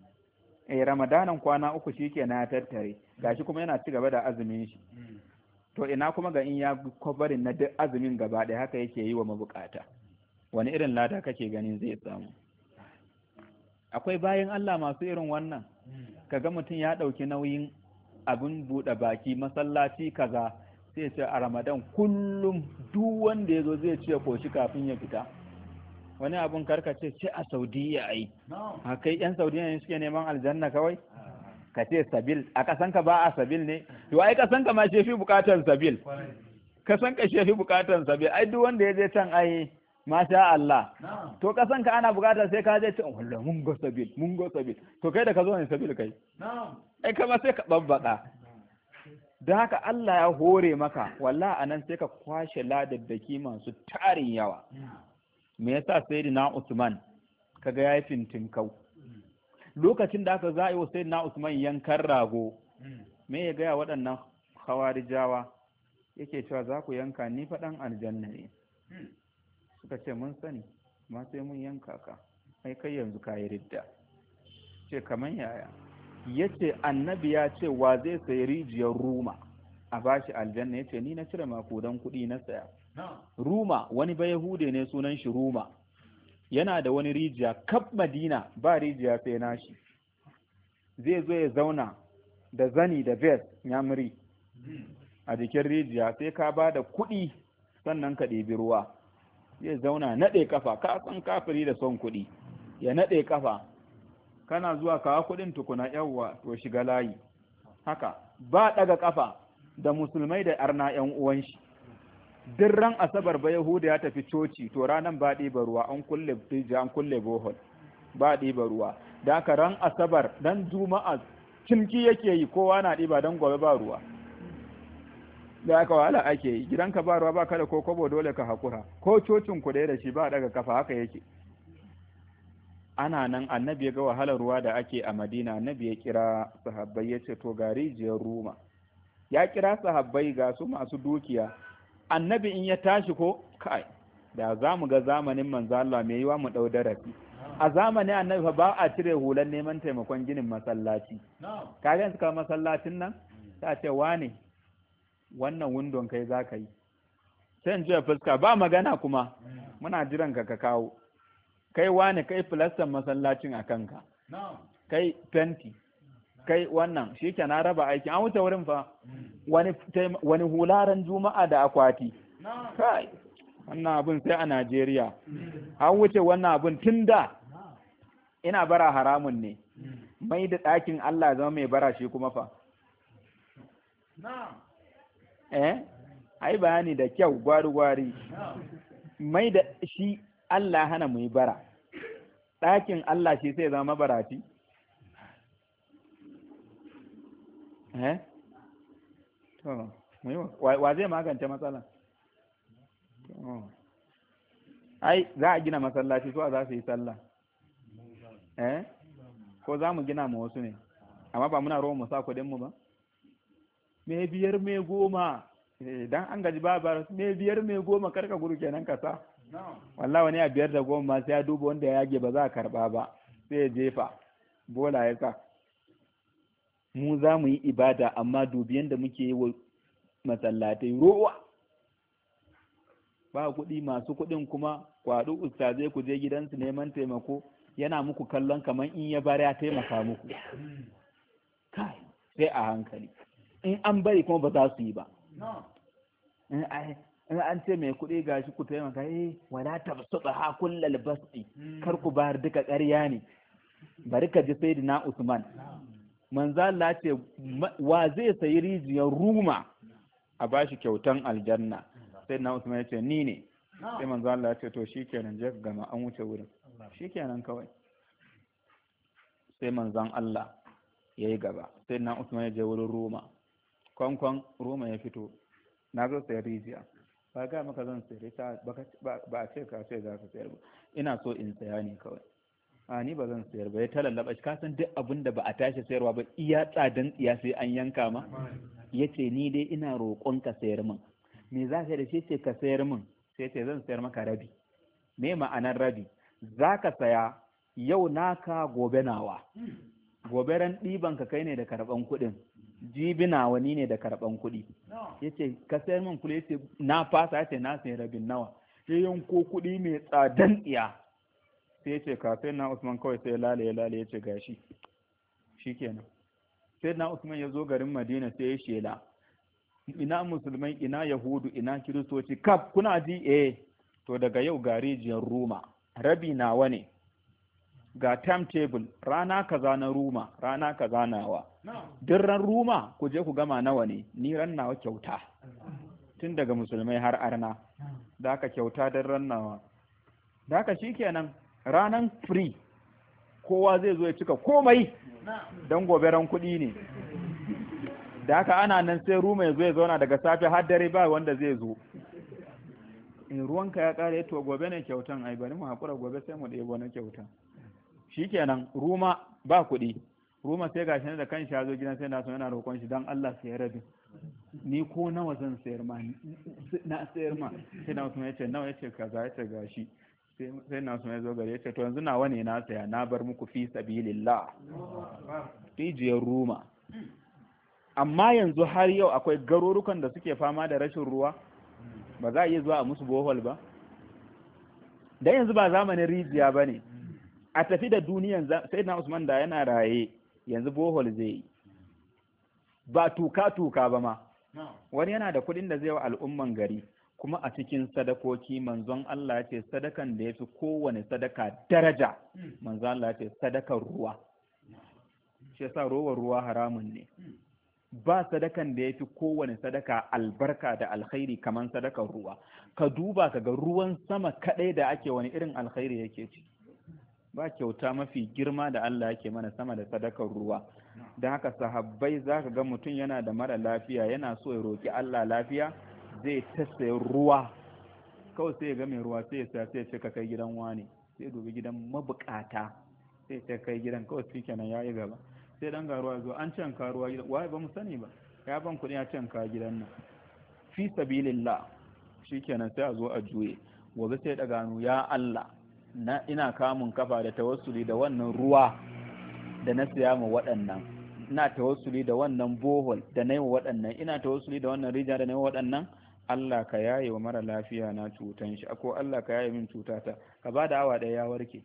S1: Eh Ramadanan kwana uku shi ke na tattare, gashi kuma yana ci gaba da azumin shi. to ina kuma ga in ya kwabarin na duk azumin gaba ɗaya haka yake yi wa mabukata, wani irin lada kake ganin zai samu? Akwai bayan Allah masu irin wannan, kaga mutum ya ɗauki nauyin abin buɗe baki masallaci kaza, sai ce a Ramadan kullum duk wanda ya zo zai ce koshi kafin ya fita. Wani abun karkace ce a Saudiya ai, haka yan Saudiya ne suke neman aljanna kawai? Ka ce sabil, a kasanka ba a sabil ne? To ai kasanka ma shefi bukatar sabil, kasanka shefi bukatar sabil, ai duk wanda ya je can ai masha Allah, to kasanka ana bukatar sai ka je can wallah mun go sabil, mun go sabil, to kai da ka zo ne sabil kai? Ai kama sai ka babbaka. Don haka Allah ya hore maka, wallah anan sai ka kwashe ladaddaki masu tarin yawa. Me yasa sayyidina Usman kaga yayi fintinkau lokacin da aka za'i wa sayyidina Usman yankan rago, me ya ga waɗannan khawarijawa yake cewa za ku yanka ni fa dan aljanna ne. Suka ce mun sani ma sai mun yanka ka, ai kai yanzu ka yi ridda. Ce kaman yaya? Yace annabi ya ce wa zai sayi rijiyar Ruma a bashi aljanna, yace ni na cire makudan kuɗi na saya. Ruma wani ba Yahude ne sunan shi Ruma, yana da wani rijiya kaf Madina ba rijiya sai nashi. Zai zo ya zauna da zani da vest nyamiri a jikin rijiya, sai ka ba da kuɗi sannan ka ɗebi ruwa. Zai zauna naɗe kafa, ka san kafiri da son kuɗi, ya naɗe kafa, kana zuwa kawo kuɗin tukuna yawwa to shiga layi. Haka ba ɗaga kafa da musulmai da arna yan uwan shi. Duk ran asabar ba Yahuda ya tafi coci, to ranan ba ɗiba ruwa, an kulle firija, an kulle bohol, ba ɗiba ruwa. Da haka ran asabar dan juma'a cimki yake yi, kowa na ɗiba dan gobe ba ruwa. Da haka wahala ake yi, gidanka ba ruwa ba kada ko kobo dole ka hakura, ko cocin ku da shi ba daga kafa, haka yake. Ana nan annabi ya ga wahalar ruwa da ake a Madina, annabi ya kira sahabbai ya ce to ga rijiyar Ruma. Ya kira sahabbai ga su masu dukiya. Annabi in ya tashi ko kai da za mu ga zamanin manzo Allah mai yiwa mu dau darasi. A zamanin annabi fa ba a cire hulan neman taimakon ginin masallaci. Ka ga suka masallacin nan ta ce wane wannan windon kai za ka yi. Sai in ji fuska ba magana kuma muna jiran ka ka kawo. Kai wane kai filastan masallacin a kanka. Kai fenti. Kai wannan shi ke na raba aiki an wuce wurin fa wani wani hularan juma'a da akwati kai wannan abun sai a Najeriya an wuce wannan abun tun da ina bara haramun ne mai da ɗakin Allah zama mai bara shi kuma fa eh ai bayani da kyau gwari gwari mai da shi Allah hana mu yi bara ɗakin Allah shi sai zama barati eh to wa zai magance matsala? Ai za a gina masallaci so za su yi sallah eh ko za mu gina ma wasu ne, amma ba muna roƙon mu sa kuɗin mu ba? Me biyar me goma dan an gaji babar me biyar me goma karka guru kenan ka sa wallahi wani a biyar da goma ma sai ya duba wanda ya yage ba za a karba ba sai ya jefa bola ya sa. Mu za mu yi ibada amma dubi yadda muke yi wa masallatai rowa ba kuɗi, masu kuɗin kuma kwaɗu ustazai ku je gidansu neman taimako yana muku kallon kamar in ya bar ya taimaka muku. Kai sai a hankali, in an bari kuma ba za su yi ba. In an ce mai kuɗi gashi ku taimaka eh wala tabsuta ha kullal basti, kar ku bayar duka ƙarya ne. Bari ka ji sayyidina Usman manzo Allah ce wa zai sayi rijiyar Ruma a bashi kyautan aljanna. Sai na Usman ya ce ni ne. Sai manzo Allah ya ce to shikenan je gama an wuce wurin, shikenan kawai. Sai manzon Allah ya yi gaba, sai na Usman ya je wurin Ruma. Kwankwan Ruma ya fito, na zo sayar rijiya, ba ga maka zan sayar ta ba a ce ka ce za ka sayar ba, ina so in saya ne kawai. A ni ba zan sayar ba, ya talallaba shi, kasan duk abin da ba a tashi sayarwa ba iya tsadan tsiya sai an yanka ma. Ya ce ni dai ina roƙon ka sayar min. Me za ka da shi ce ka sayar min? Sai ce zan sayar maka rabi. Me ma'anar rabi? Za ka saya yau naka gobe nawa. Gobe ran ɗiban ka kai ne da karɓan kuɗin. jibi nawa ni ne da karban kuɗi. Ya ce ka sayar min kuɗi, ya ce na fasa, ya ce na sayi rabin nawa. Sai yanko kuɗi mai tsadan tsiya. Sai ya ce ka sai na Usman kawai sai lale ya lale ya ce gashi. Shi kenan. Sai na Usman ya zo garin Madina sai ya shela. Ina musulmai, ina Yahudu, ina Kiristoci, kaf kuna ji eh to daga yau ga rijiyar Ruma, rabi nawa ne. Ga timetable, rana kaza na Ruma, rana kaza nawa. Duk ran Ruma ku je ku gama nawa ne, ni ran nawa kyauta. Tun daga musulmai har arna. Da aka kyauta don ran nawa. Da aka shikenan ranan free. Kowa zai zo ya cika komai don gobe ran kuɗi ne. Da haka ana nan sai Ruma ya zo ya zauna daga safe har dare ba wanda zai zo. In ruwanka ya ƙare to gobe ne kyautan, ai bari mu haƙura gobe sai mu ɗebo na kyautan. Shikenan Ruma ba kuɗi. Ruma sai gashi da kan shi ya zo gidan sai na so yana roƙon shi dan Allah sai ya rabi. Ni ko nawa zan sayar ma, na sayar ma. Sai na so ya ce nawa, ya ce kaza, ya ce gashi. Sai na so ya zo gare ya ce to yanzu nawa ne na saya, na bar muku fi sabilillah. Rijiyar Ruma. Amma yanzu har yau akwai garurukan da suke fama da rashin ruwa, ba za a iya zuwa a musu bohol ba. Dan yanzu ba zamanin rijiya ba ne. A tafi da duniyan sai na Usman da yana raye yanzu bohol zai yi. Ba tuka-tuka ba ma. Wani yana da kuɗin da zai wa al'umman gari, kuma a cikin sadakoki manzon Allah ya ce sadakan da ya fi kowane sadaka daraja, manzon Allah ya ce sadakar ruwa. Shi yasa rowar ruwa haramun ne. Ba sadakan da ya fi kowane sadaka albarka da alkhairi kamar sadakar ruwa. Ka duba ka ga ruwan sama kaɗai da ake wani irin alkhairi yake ci. Ba kyauta mafi girma da Allah yake mana sama da sadakar ruwa. Da haka sahabbai za ka ga mutum yana da mara lafiya yana so ya roƙi Allah lafiya, zai ta sayan ruwa. Kawai sai ya ga mai ruwa sai ya saya sai ya ce ka kai gidan wani, sai dubi gidan mabukata sai ya kai gidan, kawai shi kenan ya yi gaba. Sai dan ga ruwa zo an can ka ruwa gidan, wai ba mu sani ba, ya ban kuɗi ya can ka gidan nan fi sabilillah. Shikenan sai a zo a juye, gobe sai da gano ya Allah na ina kamun kafa da tawassuli da wannan ruwa da na siya mu waɗannan, ina tawassuli da wannan bohol da na yi wa waɗannan, ina tawassuli da wannan rijiya da na yi wa waɗannan. Allah ka yaye wa mara lafiya na cutan shi, ko Allah ka yaye min cutata, ka ba da awa ɗaya ya warke.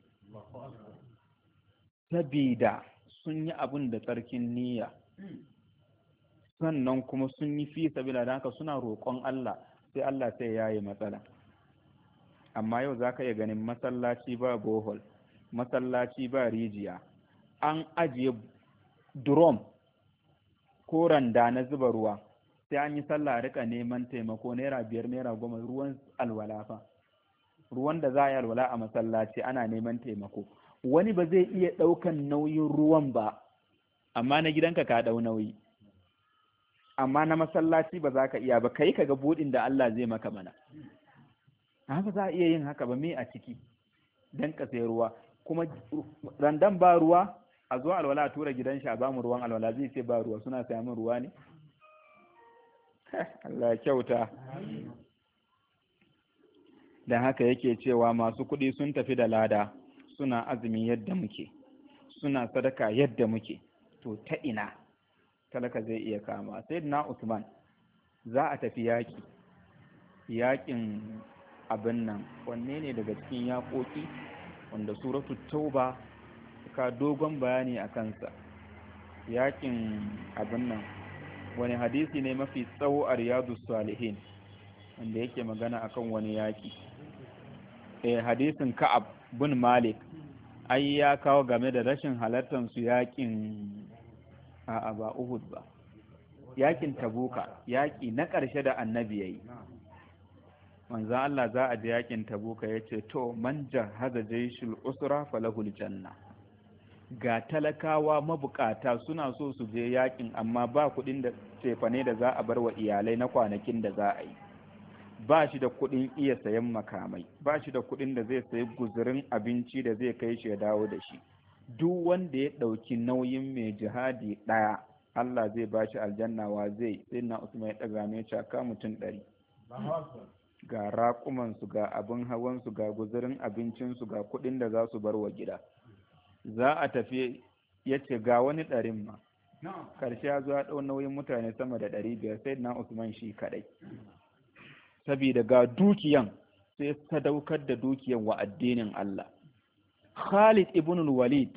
S1: Sabida sun yi abin da tsarkin niyya, sannan kuma sun yi fi sabila da haka suna roƙon Allah, sai Allah sai ya yi matsala. Amma yau za ka iya ganin masallaci ba bohol, masallaci ba rijiya, an ajiye drum ko randa na zuba ruwa, sai an yi sallah a rika neman taimako naira biyar naira goma, ruwan alwala fa, ruwan da za a yi alwala a masallaci ana neman taimako. Wani ba zai iya ɗaukan nauyin ruwan ba, amma na gidanka ka ɗau nauyi, amma na masallaci ba za ka iya ba, kai ka ga buɗin da Allah zai maka mana. Haka za a iya yin haka ba, me a ciki dan ka sai ruwa, kuma randan ba ruwa a zuwa alwala a tura gidan shi a bamu ruwan alwala, zai ce ba ruwa, suna saya min ruwa ne. Allah kyauta. Da haka yake cewa masu kuɗi sun tafi da lada, suna azumi yadda muke, suna sadaka yadda muke, to ta ina talaka zai iya kama. Sai na Usman za a tafi yaƙi, yaƙin abin nan wanne ne daga cikin yaƙoƙi wanda suratu tauba ka dogon bayani a kansa, yaƙin abin nan wani hadisi ne mafi tsawo a riyadu salihin wanda yake magana akan wani yaƙi. Eh, hadisin Ka'ab bin Malik ai ya kawo game da rashin halartar su yaƙin a ba Uhud ba, yaƙin Tabuka, yaƙi na ƙarshe da annabi yayi. Manzo Allah za a je yaƙin Tabuka yace to man jahaza jaishul usra falahul janna. Ga talakawa mabukata suna so su je yaƙin amma ba kuɗin da cefane da za a bar wa iyalai na kwanakin da za a yi. Ba shi da kuɗin iya sayan makamai, ba shi da kuɗin da zai sayi guzurin abinci da zai kai shi ya dawo da shi. Duk wanda ya ɗauki nauyin mai jihadi ɗaya, Allah zai ba shi aljanna. Wa zai? Sai na Usman ya ɗaga mai caka mutum ɗari. Ga raƙumansu, ga abin hawansu, ga guzurin abincinsu, ga kuɗin da za su bar wa gida. Za a tafi, ya ce ga wani ɗarin ma, karshe ya zo ya ɗau nauyin mutane sama da ɗari biyar sai na Usman shi kaɗai saboda ga dukiyan sai sadaukar da dukiyan wa addinin Allah. Khalid ibn Walid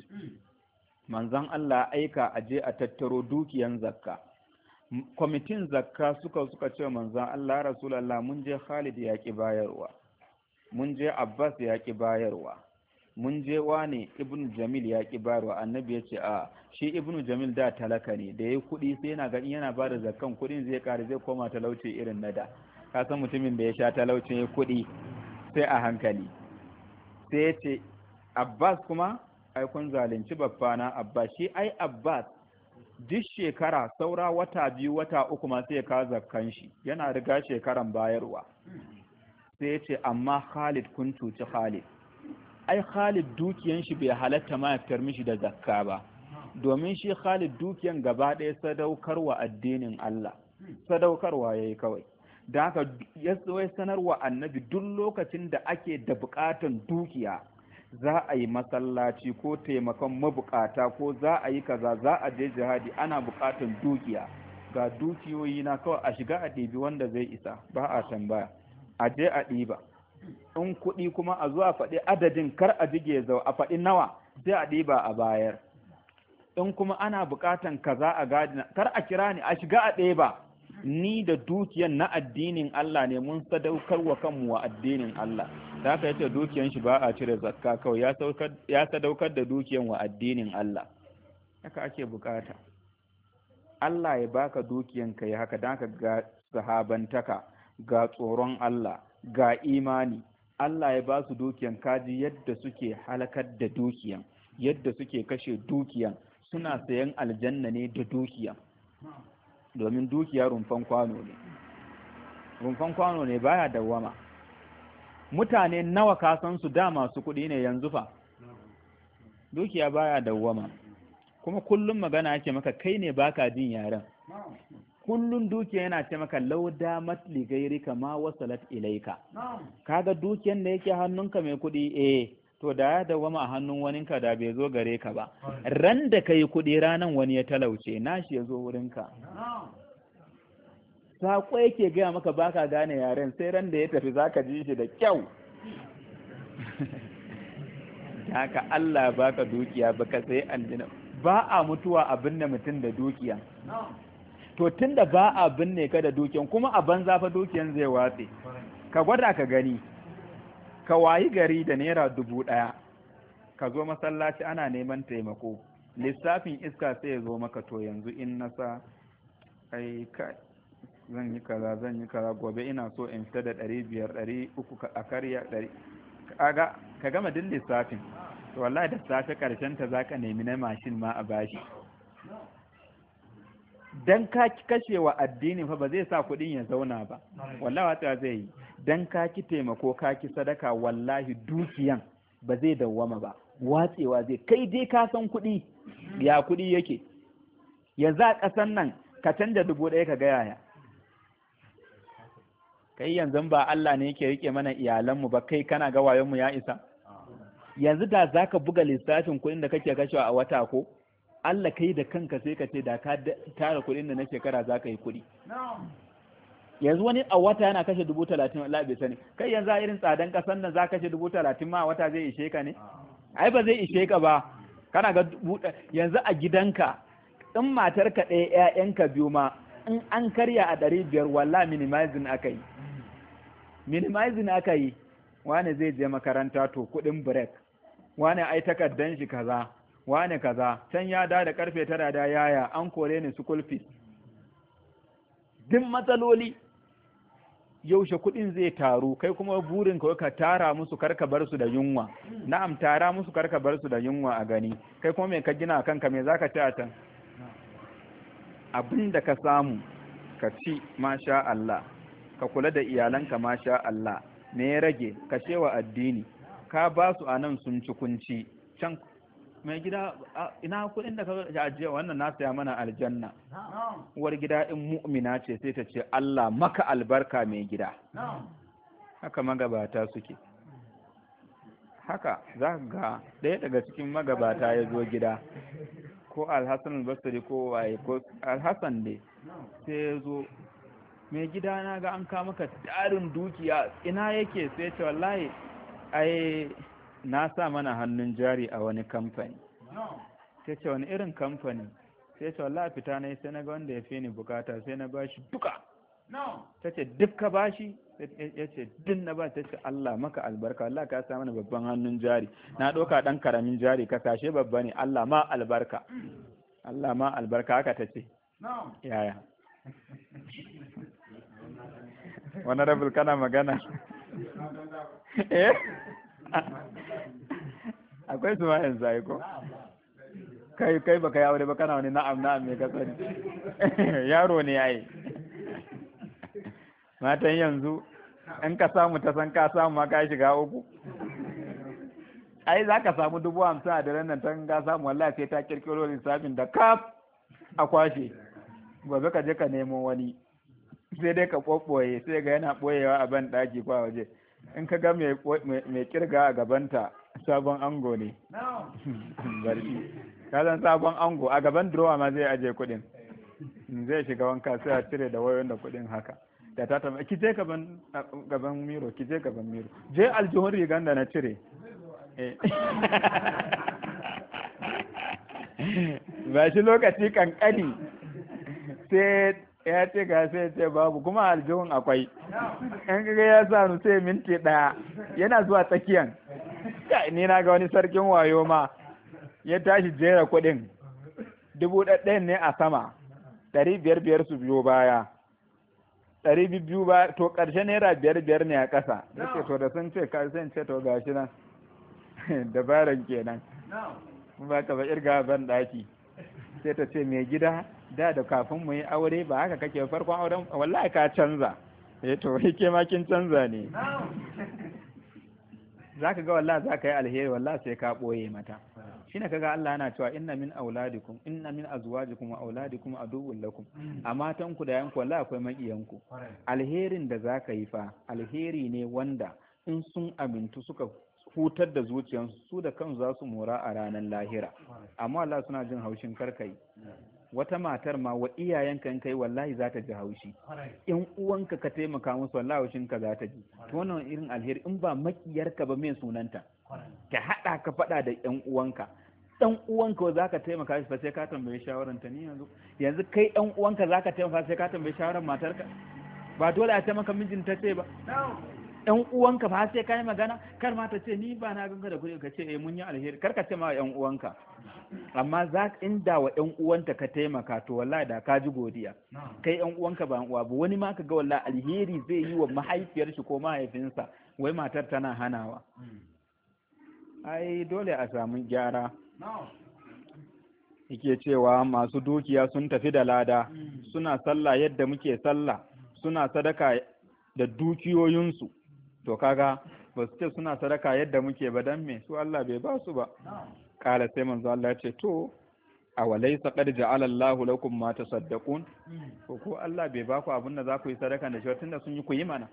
S1: manzon Allah aika a je a tattaro dukiyan zakka. Kwamitin zakka suka suka ce manzon Allah Rasulullah mun je Khalid ya ki bayarwa, mun je Abbas ya ki bayarwa, mun je wane ibn Jamil ya ki bayarwa. Annabi ya ce a shi ibn Jamil da talaka ne da yayi kuɗi sai yana ganin yana bada zakkan kuɗin zai kare zai koma talauci irin na da. Ka san mutumin da ya sha talaucin ya kuɗi sai a hankali. Sai ya ce Abbas kuma ai kun zalunci babbana Abbas. Shi ai Abbas duk shekara saura wata biyu wata uku ma sai ya kawo zakkan shi yana riga shekaran bayarwa. Sai ya ce amma Khalid kun cuci Khalid. Ai Khalid dukiyan shi bai halatta ma ya fitar mishi da zakka ba domin shi Khalid dukiyan gaba ɗaya sadaukarwa addinin Allah sadaukarwa yayi kawai. Da haka ya sanarwa annabi duk lokacin da ake da bukatan dukiya za a yi masallaci ko taimakon mabukata ko za a yi kaza za a je jihadi ana bukatan dukiya ga dukiyoyi na kawai a shiga a ɗibi wanda zai isa ba a tambaya a je a ɗiba. In kuɗi kuma a zuwa faɗi adadin kar a jige zau a faɗi nawa sai a ɗiba a bayar. In kuma ana bukatan kaza a gadina kar a kira ni a shiga a ɗeba. Ni da dukiyan na addinin Allah ne mun sadaukar wa kanmu wa addinin Allah. Da haka yace dukiyan shi ba a cire zakka kawai ya saukar ya sadaukar da dukiyan wa addinin Allah. Haka ake bukata. Allah ya baka dukiyan kai haka dan haka ga sahabantaka ga tsoron Allah ga imani. Allah ya ba su dukiyan kaji yadda suke halakar da dukiyan yadda suke kashe dukiyan suna sayan aljanna ne da dukiyan. Domin dukiya rumfan kwano ne rumfan kwano ne baya dawwama. Mutane nawa ka san su da masu kuɗi ne yanzu fa dukiya baya dawwama. Kuma kullum magana yake maka kai ne baka jin yaren. Kullum dukiya yana ce maka lauda matli gairika ma wasalat ilaika. Kaga dukiyan da yake hannunka mai kuɗi eh to da ya dawwama a hannun waninka da bai zo gare ka ba. Ran da kai kuɗi ranan wani ya talauce nashi ya zo wurinka. Saƙo yake gaya maka baka gane yaren sai ran da ya tafi zaka ji shi da kyau. Haka Allah baka dukiya baka sai aljanna. Ba a mutuwa a binne mutum da dukiya. To tunda ba a binne ka da dukiyan kuma a banza fa dukiyan zai watse. Ka gwada ka gani. Ka wayi gari da naira dubu ɗaya ka zo masallaci ana neman taimako lissafin iska sai ya zo maka to yanzu in nasa ai ka zan yi kaza zan yi kaza gobe ina so in fita da ɗari biyar ɗari uku a karya ɗari kaga ka gama duk lissafin to wallahi da safe karshen ta zaka nemi na mashin ma a bashi dan ka kashe wa addini fa ba zai sa kuɗin ya zauna ba wallahi wata zai yi dan ka ki taimako ka ki sadaka wallahi dukiyan ba zai dawwama ba watsewa zai kai dai ka san kuɗi ya kuɗi yake yanzu a ƙasan nan ka canja dubu ɗaya ka ga yaya kai yanzu ba Allah ne yake rike mana iyalanmu ba kai kana ga wayonmu ya isa yanzu da zaka buga lissafin kuɗin da kake kashewa a wata ko Allah kai da kanka sai ka ce da ka tara kuɗin da na shekara za ka yi kuɗi. Yanzu wani a wata yana kashe dubu talatin Allah bai sani. Kai yanzu a irin tsadan ƙasar nan za ka kashe dubu talatin ma a wata zai ishe ka ne? Ai ba zai ishe ka ba. Kana ga yanzu a gidanka in matarka ɗaya ‘ya'yanka biyu ma in an karya a ɗari biyar walla minimizing aka yi. Minimizing aka yi. Wane zai je makaranta to kuɗin break. Wane ai takardan shi kaza. Wane kaza can ya da da karfe tara da yaya an kore ni school fees duk matsaloli yaushe kudin zai taru kai kuma burin ka ka tara musu karka bar su da yunwa na'am tara musu karka bar su da yunwa a gani kai kuma me ka gina kanka me zaka ci a tan abinda ka samu ka ci masha Allah ka kula da iyalanka masha Allah me ya rage ka shewa addini ka ba su anan sun ci kunci can mai gida ina kudin da ka ajiye wannan na saya mana aljanna uwar gida in mu'mina ce sai ta ce Allah maka albarka mai gida haka magabata suke haka za ga ɗaya daga cikin magabata ya zo gida ko alhassan albasari ko waye ko alhassan ne sai ya zo mai gida na ga an kama ka tarin dukiya ina yake sai ce wallahi ai na sa mana hannun jari a wani kamfani sai ce wani irin kamfani sai ce wallahi fita na sai na ga wanda ya fi ni bukata sai na bashi duka ta ce duk ka bashi ya ce duk na ba ta ce Allah maka albarka Allah ka sa mana babban hannun jari na ɗauka ɗan karamin jari ka sashe babba ne Allah ma albarka Allah ma albarka haka ta ce yaya wani rabul kana magana eh akwai su ma yanzu ai ko kai kai baka yi aure ba kana wani na'am na'am me ka sani yaro ne ai matan yanzu in ka samu ta san ka samu ma ka shiga uku ai za ka samu dubu hamsin a daren nan tan ka samu wallahi sai ta kirkiro lissafin da kaf a kwashe gobe ka je ka nemo wani sai dai ka ɓoɓɓoye sai ga yana ɓoyewa a ban ɗaki kwa waje in ka ga mai kirga a gabanta sabon ango ne barci ka san sabon ango a gaban durowa ma zai aje kuɗin zai shiga wanka sai a cire da wayoyin da kuɗin haka da ta tamba ki je gaban gaban miro ki je gaban miro je aljihun rigan da na cire ba shi lokaci kankani sai ya ce ga sai ce babu kuma aljihun akwai in kaga ya sa sai minti daya yana zuwa tsakiyan ni na ga wani sarkin wayo ma ya tashi jera kuɗin dubu ɗaɗɗayan ne a sama ɗari biyar biyar su biyo baya ɗari biyu ba to ƙarshe naira biyar biyar ne a ƙasa ya ce to da sun ce ka sun ce to gashi nan dabaran kenan ba ka ba irga ban ɗaki sai ta ce mai gida da da kafin mu yi aure ba haka kake farkon auren wallahi ka canza eh to ke ma kin canza ne zaka ga wallahi zaka yi alheri wallahi sai ka boye mata shine kaga Allah yana cewa inna min auladikum inna min azwajikum wa auladikum aduwwun lakum a matan ku da yanku wallahi akwai makiyanku alherin da zaka yi fa alheri ne wanda in sun amintu suka hutar da zuciyarsu su da kansu za su mora a ranar lahira amma Allah suna jin haushin karkai wata matar ma wa iyayenka in kai wallahi za ta ji haushi in uwanka ka taimaka musu wallahi haushin ka za ta ji to wannan irin alheri in ba makiyarka ba mai sunanta ka hada ka fada da yan uwanka dan uwanka za ka taimaka shi fa sai ka tambaye shawaran ta ni yanzu yanzu kai dan uwanka za ka taimaka sai ka tambaye shawaran matarka ba dole a taimaka mijinta ce ba yan uwanka ba sai ka yi magana kar ma ta ce ni ba na ganka da kuɗi ka ce eh mun yi alheri kar ka ce ma yan uwanka amma za inda wa yan uwanta ka taimaka to wallahi da ka ji godiya kai yan uwanka ba uwa ba wani ma ka ga wallahi alheri zai yi wa mahaifiyar shi ko mahaifinsa wai matar tana hanawa ai dole a samu gyara yake cewa masu dukiya sun tafi da lada suna sallah yadda muke sallah suna sadaka da dukiyoyinsu to kaga ba su ce suna sadaka yadda muke ba dan me su Allah bai ba su ba kala sai manzo Allah ya ce to awalaysa qad ja'ala Allahu lakum ma tasaddaqun ko ko Allah bai ba ku abin da za ku yi sadaka da shi tunda sun yi ku yi mana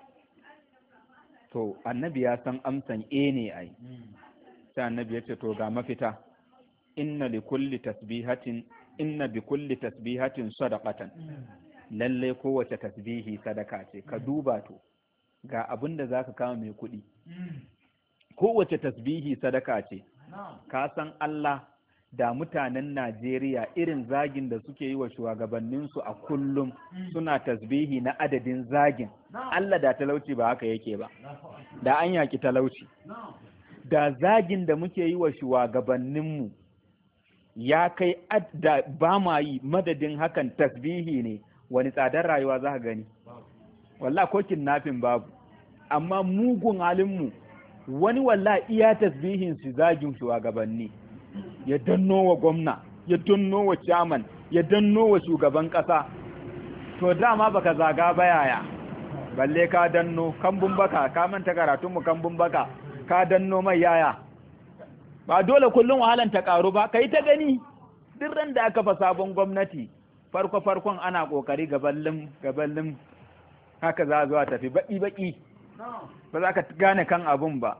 S1: to annabi ya san amsan eh ne ai sai annabi ya ce to ga mafita inna li kulli tasbihatin inna bi kulli tasbihatin sadaqatan lalle kowace tasbihi sadaka ce ka duba to ga abin da zaka kama mai kuɗi kowace tasbihi sadaka ce ka san Allah da mutanen Najeriya irin zagin da suke yi wa shugabanninsu a kullum suna tasbihi na adadin zagin Allah da talauci ba haka yake ba da an yaki talauci da zagin da muke yi wa shugabanninmu ya kai da ba ma yi madadin hakan tasbihi ne wani tsadar rayuwa za ka gani wallah ko kidnapping babu amma mugun halinmu wani wallah iya tasbihin su zagin shugabanni ya danno wa gwamna ya danno wa chairman ya danno wa shugaban kasa to dama baka zaga bayaya balle ka danno kambun baka ka manta karatun mu kambun baka ka danno mai yaya ba dole kullum wahalan ta karu ba kai ta gani duk ran da aka fa sabon gwamnati farko farkon ana kokari gabalin gabalin haka za zuwa tafi baki baki ba za ka gane kan abun ba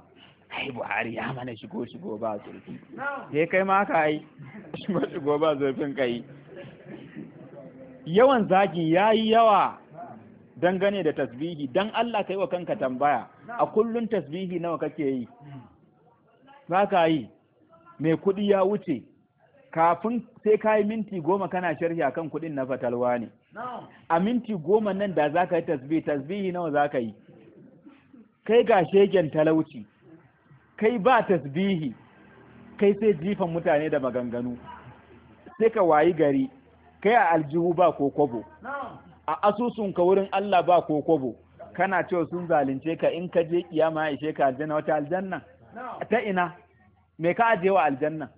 S1: ai Buhari ya mana shigo shigo ba zurfi sai kai ma ka yi shigo shigo ba zurfin kai. Yawan zagi yayi yawa dangane da tasbihi. Dan Allah kai wa kanka tambaya, a kullun tasbihi nawa kake yi? Ba ka yi. Mai kuɗi ya wuce kafin sai ka yi minti goma kana sharhi akan kuɗin na fatalwa ne. A minti goma nan da za ka yi tasbihi, tasbihi nawa za ka yi? Kai ga shegen talauci, kai ba tasbihi, kai sai jifan mutane da maganganu, sai ka wayi gari, kai a aljihu ba ko kobo, a asusunka wurin Allah ba ko kobo, kana cewa sun zalunce ka, in ka je kiyama ya ishe ka aljanna. Wata aljanna? Ta ina? Me ka aje wa aljanna?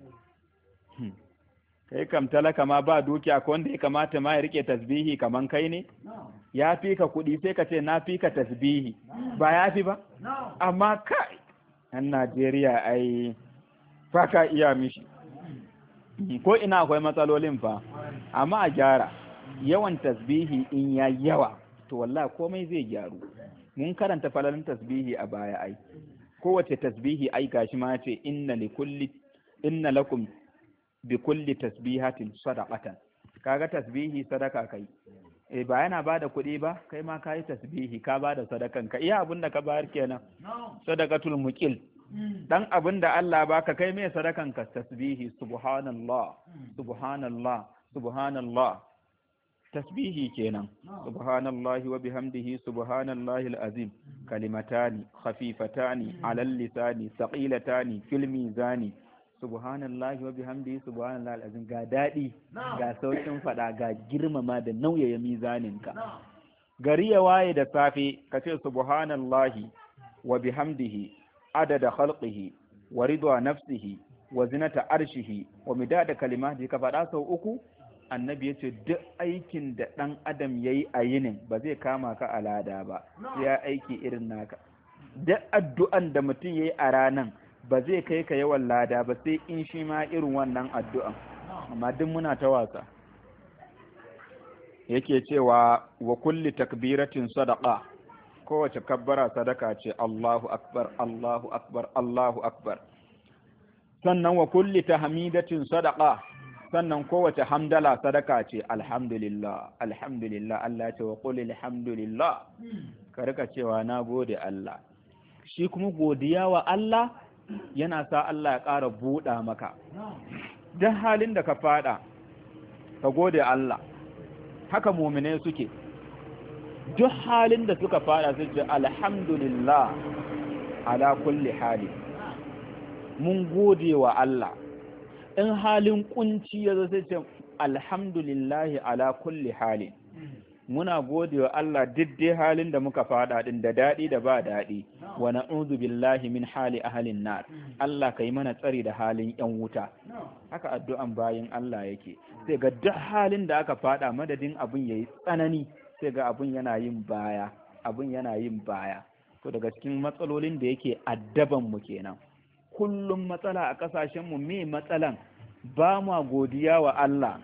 S1: Kai kam talaka ma ba dukiya, ko wanda ya kamata ma ya rike tasbihi kaman kai ne? Ya fi ka kuɗi sai ka ce na fi ka tasbihi, ba ya fi ba? Amma kai yan Najeriya ai fa ka iya mishi, ko ina akwai matsalolin fa, amma a gyara. Yawan tasbihi in ya yawa to wallahi komai zai gyaru. Mun karanta falalin tasbihi a baya ai, kowace tasbihi ai gashi ma ce inna likulli inna lakum bi kulli tasbihatin sadaqatan. Kaga tasbihi sadaka kai, eh ba yana bada kuɗi ba, kai ma kai tasbihi ka bada sadakan ka, iya abinda ka bayar kenan. Sadaqatul muqil, dan abinda Allah baka kai mai sadakan ka tasbihi. Subhanallah subhanallah subhanallah, tasbihi kenan. Subhanallahi wa bihamdihi subhanallahi alazim, kalimatani khafifatani alal lisani thaqilatani fil mizani. Subhanallahi wa bihamdihi subhanallahi alazim, ga dadi ga saukin fada ga girmama da nauyaya mizaninka. Gari ya waye da safe ka ce subhanallahi wa bihamdihi adada khalqihi wa ridwa nafsihi wa zinata arshihi wa midada kalimatihi, ka fada sau uku. Annabi ya ce duk aikin da ɗan adam ya yi a yinin ba zai kama ka alada ba, sai ya aiki irin naka. Duk addu'an da mutum ya yi a ranan ba zai kai ka yawan lada ba, sai in shi ma irin wannan addu'an. Amma duk muna ta wasa. Yake cewa wa kulli takbiratin sadaqa, kowace kabbara sadaka ce. Allahu akbar Allahu akbar Allahu akbar. Sannan wa kulli tahmidatin sadaqa, sannan kowace hamdala sadaka ce. Alhamdulillah alhamdulillah, Allah ce wa qul alhamdulillah, ka rika cewa na gode Allah. Shi kuma godiya wa Allah yana sa Allah ya ƙara buɗa maka. Duk halin da ka fada ka gode Allah. Haka mu'mine suke, duk halin da suka fada su ce alhamdulillah ala kulli hali, mun gode wa Allah. In halin kunci ya zo sai ce alhamdulillahi ala kulli hali, muna gode wa Allah duk dai halin da muka fada din, da daɗi da ba daɗi. Wa na'udhu billahi min hali ahlin nar, Allah kai mana tsari da halin yan wuta. Haka addu'an bayin Allah yake. Sai ga duk halin da aka fada, madadin abun yayi tsanani, sai ga abun yana yin baya, abun yana yin baya. To daga cikin matsalolin da yake addaban mu kenan. Kullum matsala a ƙasashenmu, me matsalan? Ba ma godiya wa Allah.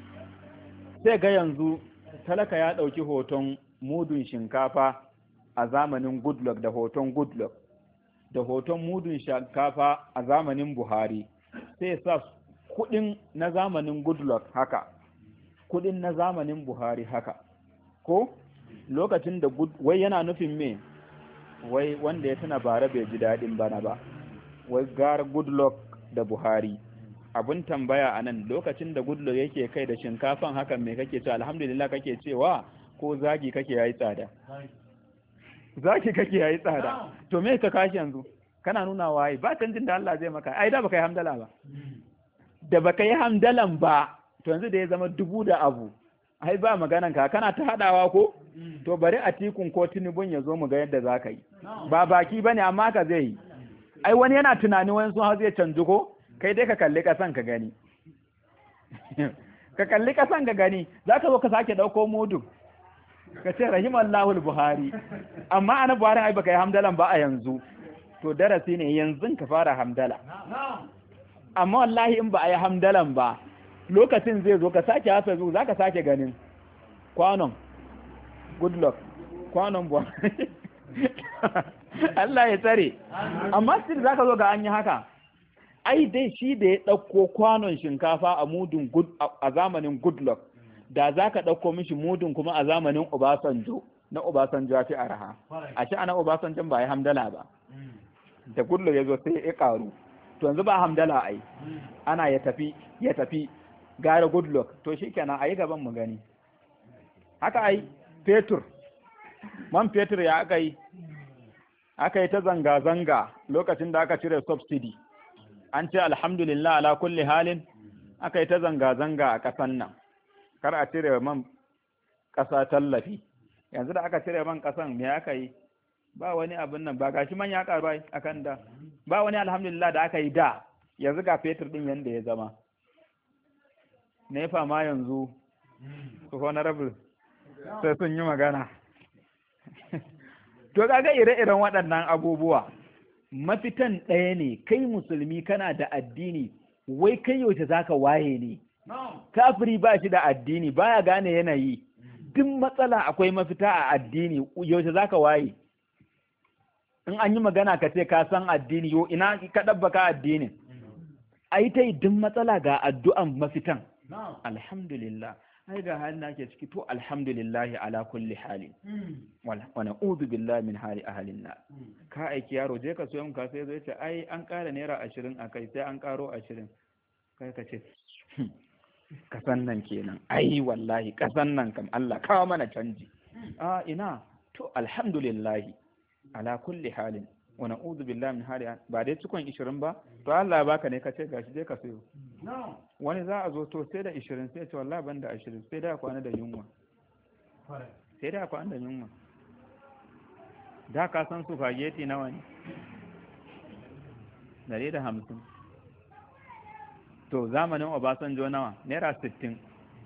S1: Sai ga yanzu talaka ya ɗauki hoton mudun shinkafa a zamanin Goodluck, da hoton Goodluck, da hoton mudun shinkafa a zamanin Buhari, sai sa kuɗin na zamanin Goodluck haka, kuɗin na zamanin Buhari haka. Ko lokacin da wai yana nufin me? Wai wanda ya tuna bara bai ji daɗin bana ba. Wai gara Goodluck da Buhari. Abun tambaya a nan, lokacin da Goodluck yake kai da shinkafan hakan me kake cewa? Alhamdulillah kake cewa, ko zagi kake yayi tsada? Zagi kake yayi tsada. To me ka kashi yanzu? Kana nuna waye? Ba canjin da Allah zai maka. Ai da baka yi hamdala ba. Da baka yi hamdalan ba, to yanzu da ya zama dubu da abu. Ai ba maganan ka, kana ta hadawa ko? To bari a tikun ko Tinubun ya zo mu ga yadda zaka yi. Ba baki bane amma ka zai yi. Ai wani yana tunani wani sun zai canzu ko? Kai dai ka kalli kasan ka gani. Ka kalli kasan ka gani, za ka zo ka sake ɗauko mudu. Ka ce rahimallahu Buhari. Amma ana Buhari ai baka yi hamdalan ba a yanzu. To darasi ne yanzu ka fara hamdala. Amma wallahi in ba a yi hamdalan ba, lokacin zai zo ka sake hasa zuwa, za ka sake ganin kwanon Goodluck, kwanon Buhari. Allah ya tsare amma still zaka zo ga an yi haka ai dai shi da ya ɗauko kwanon shinkafa a mudun good a zamanin Goodluck da zaka ɗauko mishi mudun kuma a zamanin Obasanjo na Obasanjo ya fi araha a shi ana Obasanjo ba ya hamdala ba da Goodluck ya zo sai ya karu to yanzu ba hamdala ai ana ya tafi ya tafi gara Goodluck to shikenan ayi gaban mu gani haka ai fetur man fetur ya aka yi aka yi ta zanga-zanga lokacin da aka cire subsidy an ce alhamdulillah ala kulli halin aka yi ta zanga-zanga a ƙasan nan kar a cire man ƙasa tallafi yanzu da aka cire man ƙasan me aka yi ba wani abin nan ba gashi man ya ƙaru a kan da ba wani alhamdulillah da aka yi da yanzu ga fetur ɗin yanda ya zama nefa ma yanzu su honorable sai sun yi magana to kaga ire-iren waɗannan abubuwa mafitan ɗaya ne kai musulmi kana da addini wai kai yaushe zaka waye ne kafiri ba shi da addini baya gane yanayi duk matsala akwai mafita a addini yaushe zaka waye in an yi magana ka ce ka san addini yo ina ka dabbaka addinin ai tai duk matsala ga addu'an mafitan alhamdulillah ai ga halin da ake ciki to alhamdulillah ala kulli halin wa na'udhu billahi min hali ahlin nar ka aiki yaro je ka so yin ka sai zai ce ai an ƙara naira ashirin akai sai an ƙaro ashirin kai ka ce kasan nan kenan ai wallahi kasan nan kam Allah kawo mana canji a ina to alhamdulillah ala kulli halin wa na'udhu billahi min hali ba dai cikon ishirin ba to Allah ya baka ne ka ce gashi je ka sayo wani za a zo to sai da ishirin sai ce wallahi ban da ashirin sai da kwana da yunwa sai da kwana da yunwa da ka san spaghetti nawa ne dari da hamsin to zamanin Obasanjo nawa naira sittin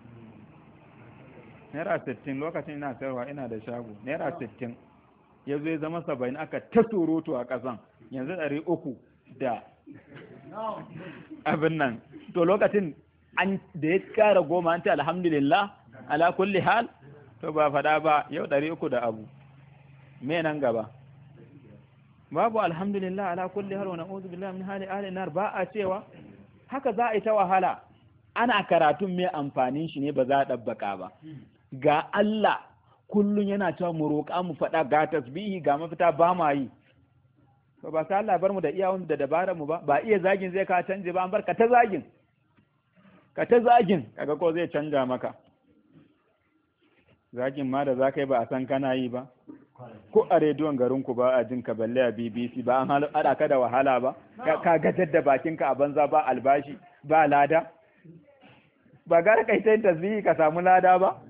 S1: naira sittin lokacin ina sayarwa ina da shago naira sittin ya zai zama saba'in aka ta surutu a ƙasan yanzu ɗari uku da abin nan to lokacin an da ya kara goma an ce alhamdulillah ala kulli hal to ba faɗa ba yau ɗari uku da abu me nan gaba babu alhamdulillah ala kulli hal wa na'udhu billahi min hali ahli nar ba a cewa haka za a yi ta wahala ana karatun mai amfanin shi ne ba za a ɗabbaka ba ga Allah kullun yana cewa mu roƙa mu faɗa ga tasbihi ga mafita ba ma yi to ba sai Allah bar mu da iyawun da dabaran mu ba ba iya zagin zai ka canje ba an bar ka ta zagin ka ta zagin kaga ko zai canja maka zagin ma da zakai ba a san kana yi ba ko a rediyon garin ku ba a jin ka balle a B B C ba an hada ka da wahala ba ka gajar da bakin ka a banza ba albashi ba lada ba gara kai sai tasbihi ka samu lada ba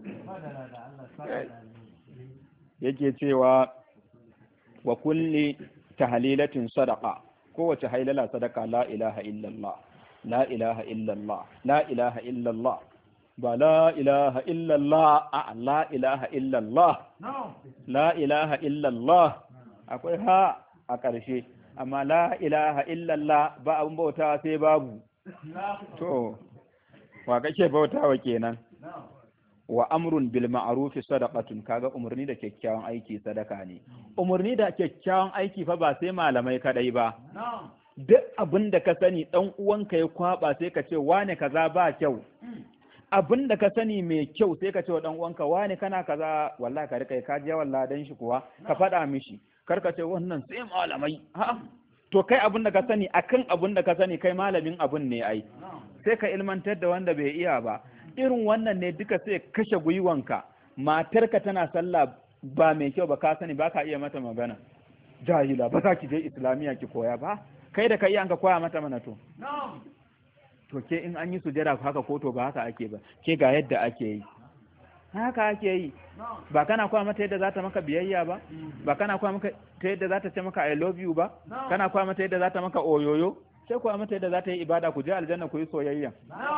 S1: yake cewa wa kulli tahlilatin sadaqa kowace hailala sadaka la ilaha illallah la ilaha illallah la ilaha illallah ba la ilaha illallah a la ilaha illallah la ilaha illallah akwai ha a ƙarshe amma la ilaha illallah ba abun bautawa sai babu to wa kake bautawa kenan wa amrun bil ma'ruf sadaqatun kaga umurni da kyakkyawan aiki sadaka ne umurni da kyakkyawan aiki fa ba sai malamai kadai ba duk abin da ka sani dan uwanka ya kwaba sai ka ce wane kaza ba kyau abin da ka sani mai kyau sai ka ce wa dan uwanka wane kana kaza wallahi ka rika ka ji wallahi dan shi kuwa ka faɗa mishi kar ka ce wannan sai malamai ha to kai abin da ka sani akan abin da ka sani kai malamin abin ne ai sai ka ilmantar da wanda bai iya ba irin wannan ne duka sai kashe gwiwanka matarka tana sallah ba mai kyau ba ka sani ba ka iya mata magana jahila ba za ki je islamiyya ki koya ba kai da kai an ka koya mata mana to to ke in an yi sujada haka ko to ba haka ake ba ke ga yadda ake yi haka ake yi ba kana koya mata yadda za ta maka biyayya ba ba kana koya maka ta yadda za ta ce maka I love you ba kana koya mata yadda za ta maka oyoyo sai koya mata yadda za ta yi ibada ku je aljanna ku yi soyayya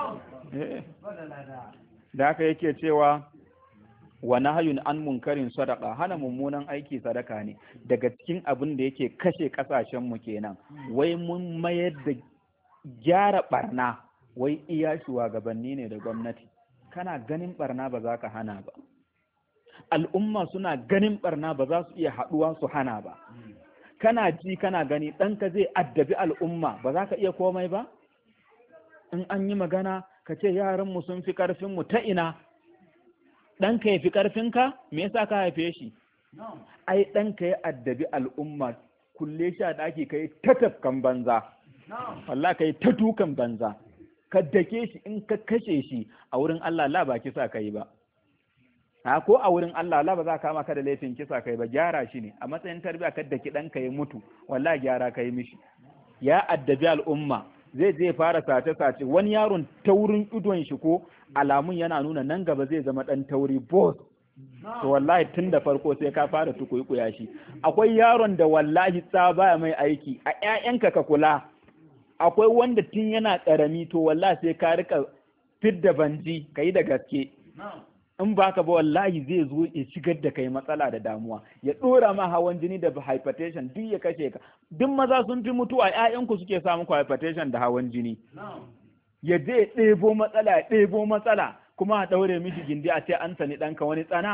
S1: da haka yake cewa wa nahyun an munkarin sadaqa hana mummunan aiki sadaka ne daga cikin abin da yake kashe kasashen mu kenan wai mun mayar da gyara barna wai iya shugabanni ne da gwamnati kana ganin barna ba za ka hana ba al'umma suna ganin barna ba za su iya haduwa su hana ba kana ji kana gani ɗanka zai addabi al'umma ba za ka iya komai ba in an yi magana ka ce yaranmu sun fi ƙarfinmu ta ina ɗanka ya fi ƙarfinka me yasa ka haife shi ai ɗanka ya addabi al'umma kulle shi a ɗaki ka yi ta tafkan banza wallah ka yi ta dukan banza ka dake shi in ka kashe shi a wurin Allah la ba kisa ka yi ba ha ko a wurin Allah la ba za ka kama ka da laifin kisa ka yi ba gyara shi ne a matsayin tarbiyya ka daki ɗanka ya mutu wallah gyara ka yi mishi ya addabi al'umma zai je fara sace-sace wani yaron taurin idon shi ko alamun yana nuna nan gaba zai zama ɗan tauri boss to wallahi tun da farko sai ka fara tukuikuya shi akwai yaron da wallahi tsa baya mai aiki a ƴaƴanka ka kula akwai wanda tun yana ƙarami to wallahi sai ka rika fidda banji kai da gaske in baka ba wallahi zai zo ya shigar da kai matsala da damuwa ya dora ma hawan jini da hypertension duk ya kashe ka duk maza sun fi mutuwa ƴaƴanku suke samu hypertension da hawan jini ya je ya ɗebo matsala ya ɗebo matsala kuma a ɗaure mishi gindi a ce an sani ɗanka wani tsana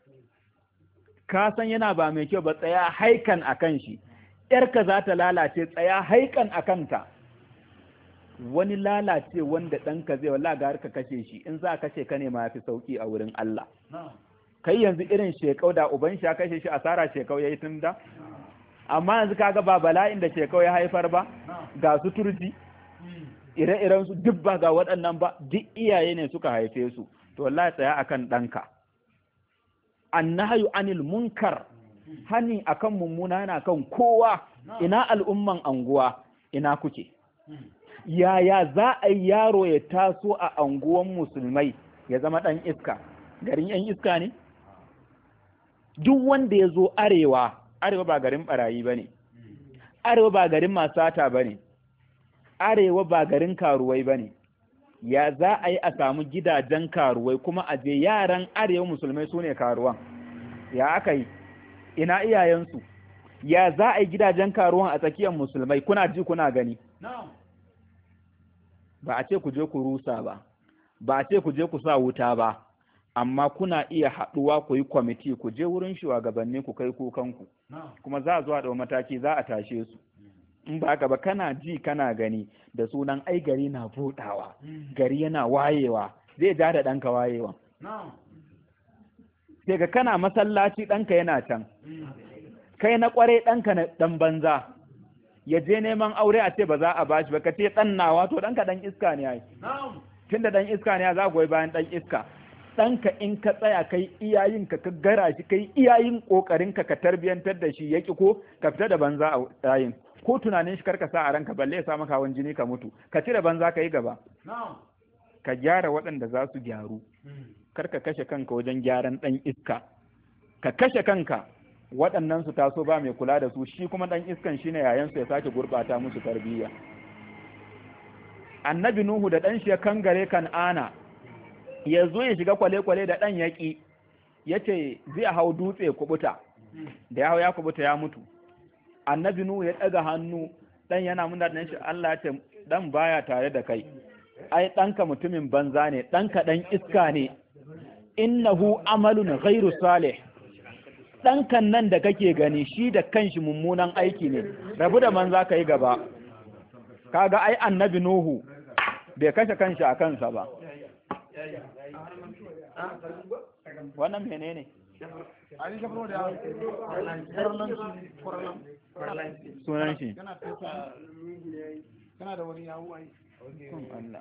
S1: ka san yana ba mai kyau ba tsaya haikan a kan shi ƴarka za ta lalace tsaya haikan a kanta wani lalace wanda ɗanka zai wala ga ka kashe shi in za a kashe ka ne ma fi sauki a wurin Allah kai yanzu irin shekau da uban shi ya kashe shi asara shekau yayi tun da amma yanzu kaga ba bala'in da shekau ya haifar ba ga su turji ire-iren su duk ba ga waɗannan ba duk iyaye ne suka haife su to wallahi tsaya akan ɗanka annahyu anil munkar hani akan mummuna yana kan kowa ina al'umman anguwa ina kuke yaya za a yi yaro ya taso a anguwan musulmai ya zama ɗan iska garin yan iska ne duk wanda ya zo arewa arewa ba garin barayi ba ne arewa ba garin masata ba ne arewa ba garin karuwai ba ne ya za a yi a samu gidajen karuwai kuma a je yaran arewa musulmai su ne karuwan ya aka yi ina iyayensu ya za a yi gidajen karuwan a tsakiyar musulmai kuna ji kuna gani ba a ce ku je ku rusa ba ba a ce ku je ku sa wuta ba amma kuna iya haɗuwa ku yi kwamiti ku je wurin shugabanni ku kai kukanku kuma za a zuwa da mataki za a tashe su in ba haka ba kana ji kana gani da sunan ai gari na buɗawa gari yana wayewa zai ja da ɗanka wayewa sai ga kana masallaci ɗanka yana can kai na ƙware ɗanka na ɗan banza ya je neman aure a ce ba za a bashi ba ka ce ɗan nawa to ɗanka ɗan iska ne ai tun da ɗan iska ne za goyi bayan ɗan iska ɗanka in ka tsaya kai iyayin ka ka gara shi kai iyayin ƙoƙarin ka ka tarbiyantar da shi ya ki ko ka fita da banza a tsayin ko tunanin shi karka sa a ranka balle ya sa maka hawan jini ka mutu ka cire banza ka yi gaba ka gyara waɗanda za su gyaru karka kashe kanka wajen gyaran ɗan iska ka kashe kanka waɗannan su taso ba mai kula da su shi kuma ɗan iskan shine yayan su ya sake gurɓata musu tarbiyya annabi nuhu da ɗan shi ya kangare kan'ana ya zo ya shiga kwale-kwale da ɗan yaƙi ya ce zai hau dutse kubuta da ya hau ya kubuta ya mutu annabi nuhu ya ɗaga hannu ɗan yana muna ɗan shi Allah ya ce ɗan baya tare da kai ai ɗanka mutumin banza ne ɗanka ɗan iska ne innahu amalun ghairu salih ɗankan nan da kake gani shi da kanshi mummunan aiki ne rabu da man za ka yi gaba kaga ai annabi nuhu bai kashe kanshi a kansa ba wannan mene ne sunan shi kana da wani yawo ai Allah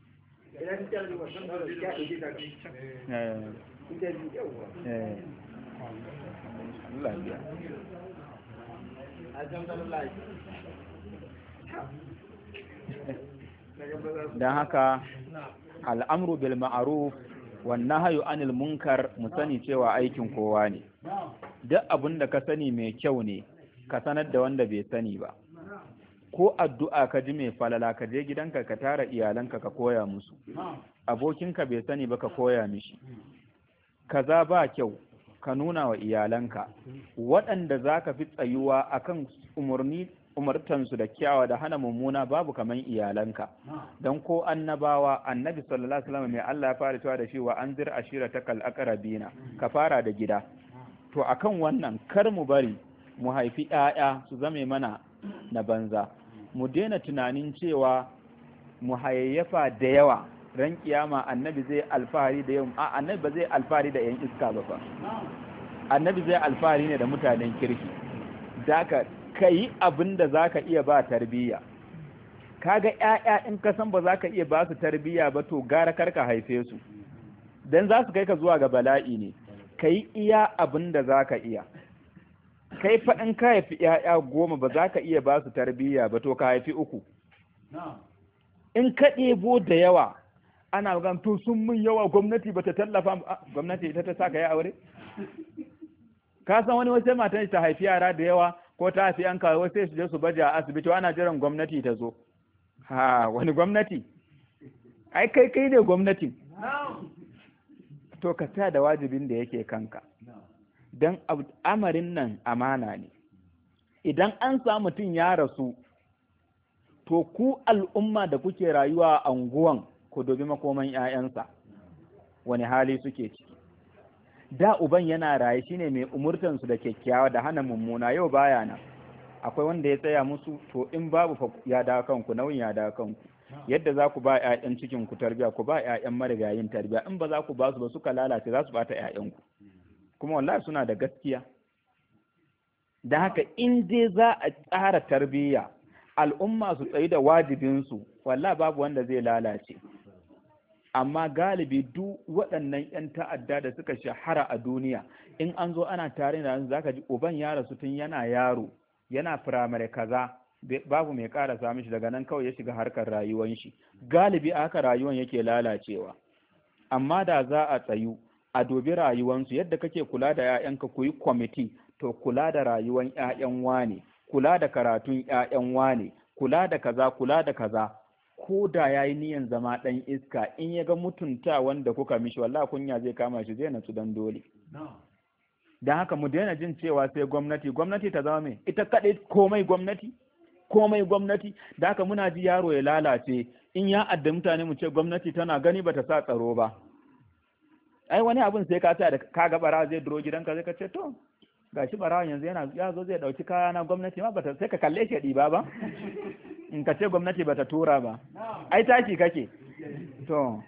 S1: don haka al'amru bil ma'ruf wan nahyu anil munkar mu sani cewa aikin kowa ne duk abin da ka sani mai kyau ne ka sanar da wanda bai sani ba ko addu'a ka ji mai falala ka je gidanka ka tara iyalanka ka koya musu abokinka bai sani ba ka koya mishi kaza ba kyau ka nuna wa iyalanka waɗanda za ka fi tsayuwa akan umarni umartansu da kyawa da hana mummuna babu kaman iyalanka don ko annabawa annabi sallallahu alaihi wasallam mai Allah ya fara cewa da shi wa anzir ashiratakal aqrabina ka fara da gida to akan wannan kar mu bari mu haifi ƴaƴa su zame mana na banza, mu daina tunanin cewa mu hayayyafa da yawa ran kiyama annabi zai alfahari da yawan a annabi ba zai alfahari da yan iska ba fa annabi zai alfahari ne da mutanen kirki. Daka kai abin da zaka iya ba tarbiyya. Kaga ƴaƴa in ka san ba zaka iya ba su tarbiyya ba to gara karka haife su, dan za su kai ka zuwa ga bala'i ne. Kai iya abin da zaka iya. Kai fa in ka haifi ƴaƴa goma ba zaka iya ba su tarbiyya ba to ka haifi uku. In ka ɗebo da yawa ana gan to sun mun yawa gwamnati bata tallafa, gwamnati ita ta saka ya aure. Ka san wani wace matan ta haifi yara da yawa ko ta haifi an kawo sai su je su baje a asibiti ana jiran gwamnati ta zo. Ha, wani gwamnati? Ai kai kai ne gwamnati. To ka tsaya da wajibin da yake kanka. Dan amarin nan amana ne. Idan an samu mutum ya rasu to ku al'umma da kuke rayuwa a anguwan ku dubi makoman ‘ya'yansa, wani hali suke ciki. Da uban yana raye shine mai umurtansu da kyakkyawa da hana mummuna, yau baya nan. Akwai wanda ya tsaya musu, to in babu fa ya dawo kanku, nauyin ya dawo kanku. Yadda za ku ba ‘ya'yan cikin ku tarbiya, ku ba ‘ya'yan marigayin tarbiya, in ba za ku ba su ba suka lalace za su bata ‘ya'yanku. Kuma wallahi suna da gaskiya. Da haka in dai za a tsara tarbiyya, al'umma su tsayi da wajibinsu, wallah babu wanda zai lalace. Amma galibi duk waɗannan ‘yan ta'adda da suka shahara a duniya, in an zo ana tare da za ka ji uban ya rasu tun yana yaro, yana firamare kaza, babu mai ƙara sami shi daga nan kawai ya shiga harkar rayuwan shi. Galibi a haka rayuwan yake lalacewa. Amma da za a tsayu, a dubi rayuwansu, yadda kake kula da ‘ya'yanka ku yi kwamiti, to kula da rayuwan ‘ya'yan wane, kula da karatun ‘ya'yan wane, kula da kaza, kula da kaza, ko da ya yi niyan zama ɗan iska, in ya ga mutunta wanda kuka mishi, wallah kunya zai kama shi zai natsu dan dole. Don haka mu daina jin cewa sai gwamnati, gwamnati ta zama mai, ita kaɗai komai gwamnati, komai gwamnati, da haka muna ji yaro ya lalace, in ya adda mutane mu ce gwamnati tana gani bata sa tsaro ba. Ai wani abin sai ka tsaya da ka ga bara zai duro gidanka zai ka ce to gashi barawan yanzu yana ya zo zai dauki kaya na gwamnati ma bata sai ka kalle shi ɗiba ba in ka ce gwamnati bata tura ba ai taki kake to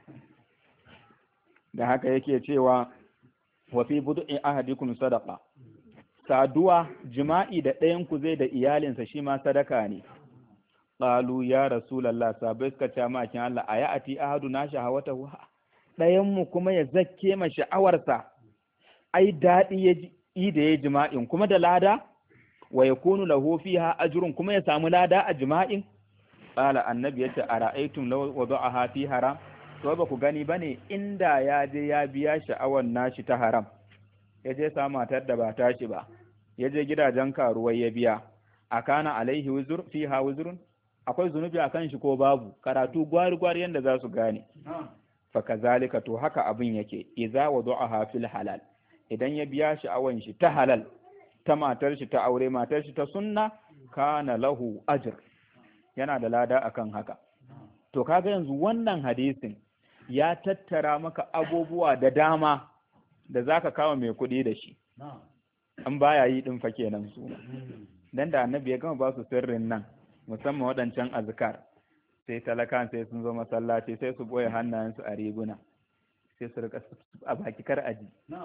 S1: da haka yake cewa wa fi budu'i ahadikum sadaqa, saduwa jima'i da ɗayan ku zai da iyalinsa shi ma sadaka ne. Qalu ya rasulullah, sabai suka ce ma kin Allah ayati ahaduna shahawatahu, ɗayan mu kuma ya zakke ma sha'awarsa, ai daɗi ya yi da ya jima'in kuma da lada, wa yakunu lahu fiha ajrun kuma ya samu lada a jima'in. Qala annabi yace ara'aytum law wada'aha fi haram, to ba ku gani bane inda ya je ya biya sha'awar nashi ta haram, ya je sa matar da ba tashi ba, ya je gidajen karuwai ya biya, akana alaihi wuzur fiha wuzurun, akwai zunubi akan shi ko babu? Karatu gwari gwari yanda za su gane. Fa kazalika, to haka abin yake, idza wada'aha fil halal, idan ya biya sha'awan shi ta halal, ta matar shi ta aure, matar shi ta sunna, kana lahu ajr, yana da lada akan haka. To kaga yanzu wannan hadisin ya tattara maka abubuwa da dama da zaka kawo mai kuɗi da shi, an baya yi din fa kenan su. Dan da annabi ya gama ba su sirrin nan, musamman waɗancan azkar, sai talakan sai sun zo masallaci sai su boye hannayensu a riguna, sai su rika a baki kar aji.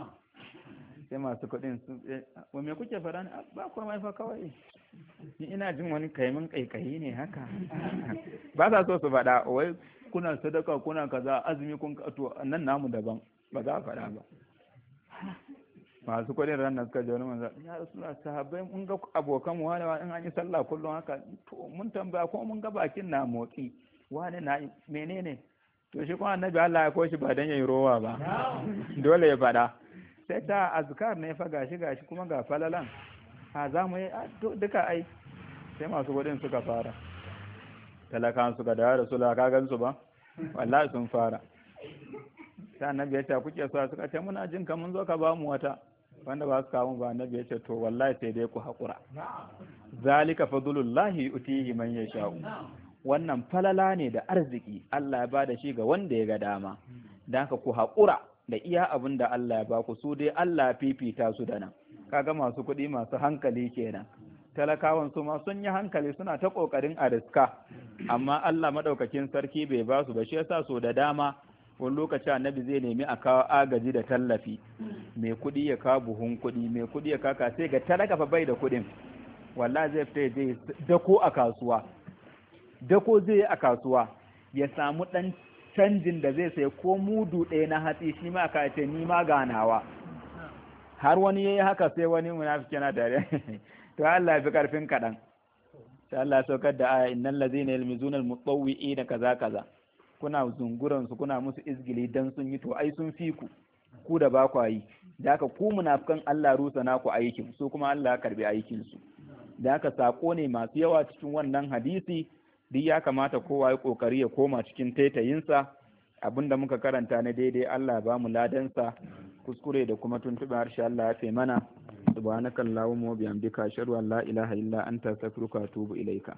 S1: Sai masu kuɗin su wa me kuke fara ne? Ba komai fa kawai, ni ina jin wani kaimin kaikayi ne haka. Ba sa so su faɗa wai kuna sadaka kuna kaza azumi kun to nan namu daban, ba za a faɗa ba. Masu kuɗin ran nan suka ji wani manzo, ya rasulullah sahabbai mun ga abokan mu wani in an yi sallah kullum haka, to mun tambaya ko mun ga bakin na motsi wani na menene, to shi kuma annabi Allah ya koshi ba dan yayi rowa ba, dole ya faɗa. Sai ta azkar ne fa gashi gashi kuma ga falalan, a za mu yi duka ai. Sai masu kuɗin suka fara, talakan suka da rasulullah ka gan su ba, wallahi sun fara. Sai annabi ya ce kuke so, suka ce muna jin ka mun zo ka ba mu wata, wanda ba su kawo ba. Annabi ya ce to wallahi sai dai ku haƙura, zalika fadlullahi utihi man yasha'u, wannan falala ne da arziki Allah ya bada shi ga wanda ya ga dama. Dan haka ku haƙura da iya abin da Allah ya ba ku, su dai Allah fifita su da nan. kaga masu kuɗi masu hankali kenan. Talakawan su ma sun yi hankali suna ta ƙoƙarin a riska, amma Allah maɗaukakin sarki bai ba su ba. Shi yasa so da dama wani lokaci annabi zai nemi a kawo agaji da tallafi, mai kuɗi ya kawo buhun kuɗi, mai kuɗi ya kaka, sai ga talaka fa bai da kuɗin, wallahi zai fita zai dako a kasuwa, dako zai yi a kasuwa ya samu ɗan canjin da zai sai ko mudu ɗaya na hatsi, shi ma ka ce ni ma ganawa. Har wani yayi haka sai wani munafiki yana dare to Allah ya fi karfin kaɗan. Sai Allah ya saukar da aya innal ladzina yalmizuna almutawwi'ina kaza kaza, kuna zunguran su kuna musu izgili dan sun yi, to ai sun fi ku ku da ba ku yi. Da haka ku munafikan Allah rusa naku aikin, su kuma Allah ya karbi aikin su. Da haka sako ne masu yawa cikin wannan hadisi, duk ya kamata kowa ya kokari ya koma cikin taitayinsa. Abinda muka karanta na daidai Allah ba mu ladansa, kuskure da kuma tuntuɓe harshe Allah ya fe mana. Subhanakallahumma wa bihamdika ashhadu an la ilaha illa anta astaghfiruka wa atubu ilaika.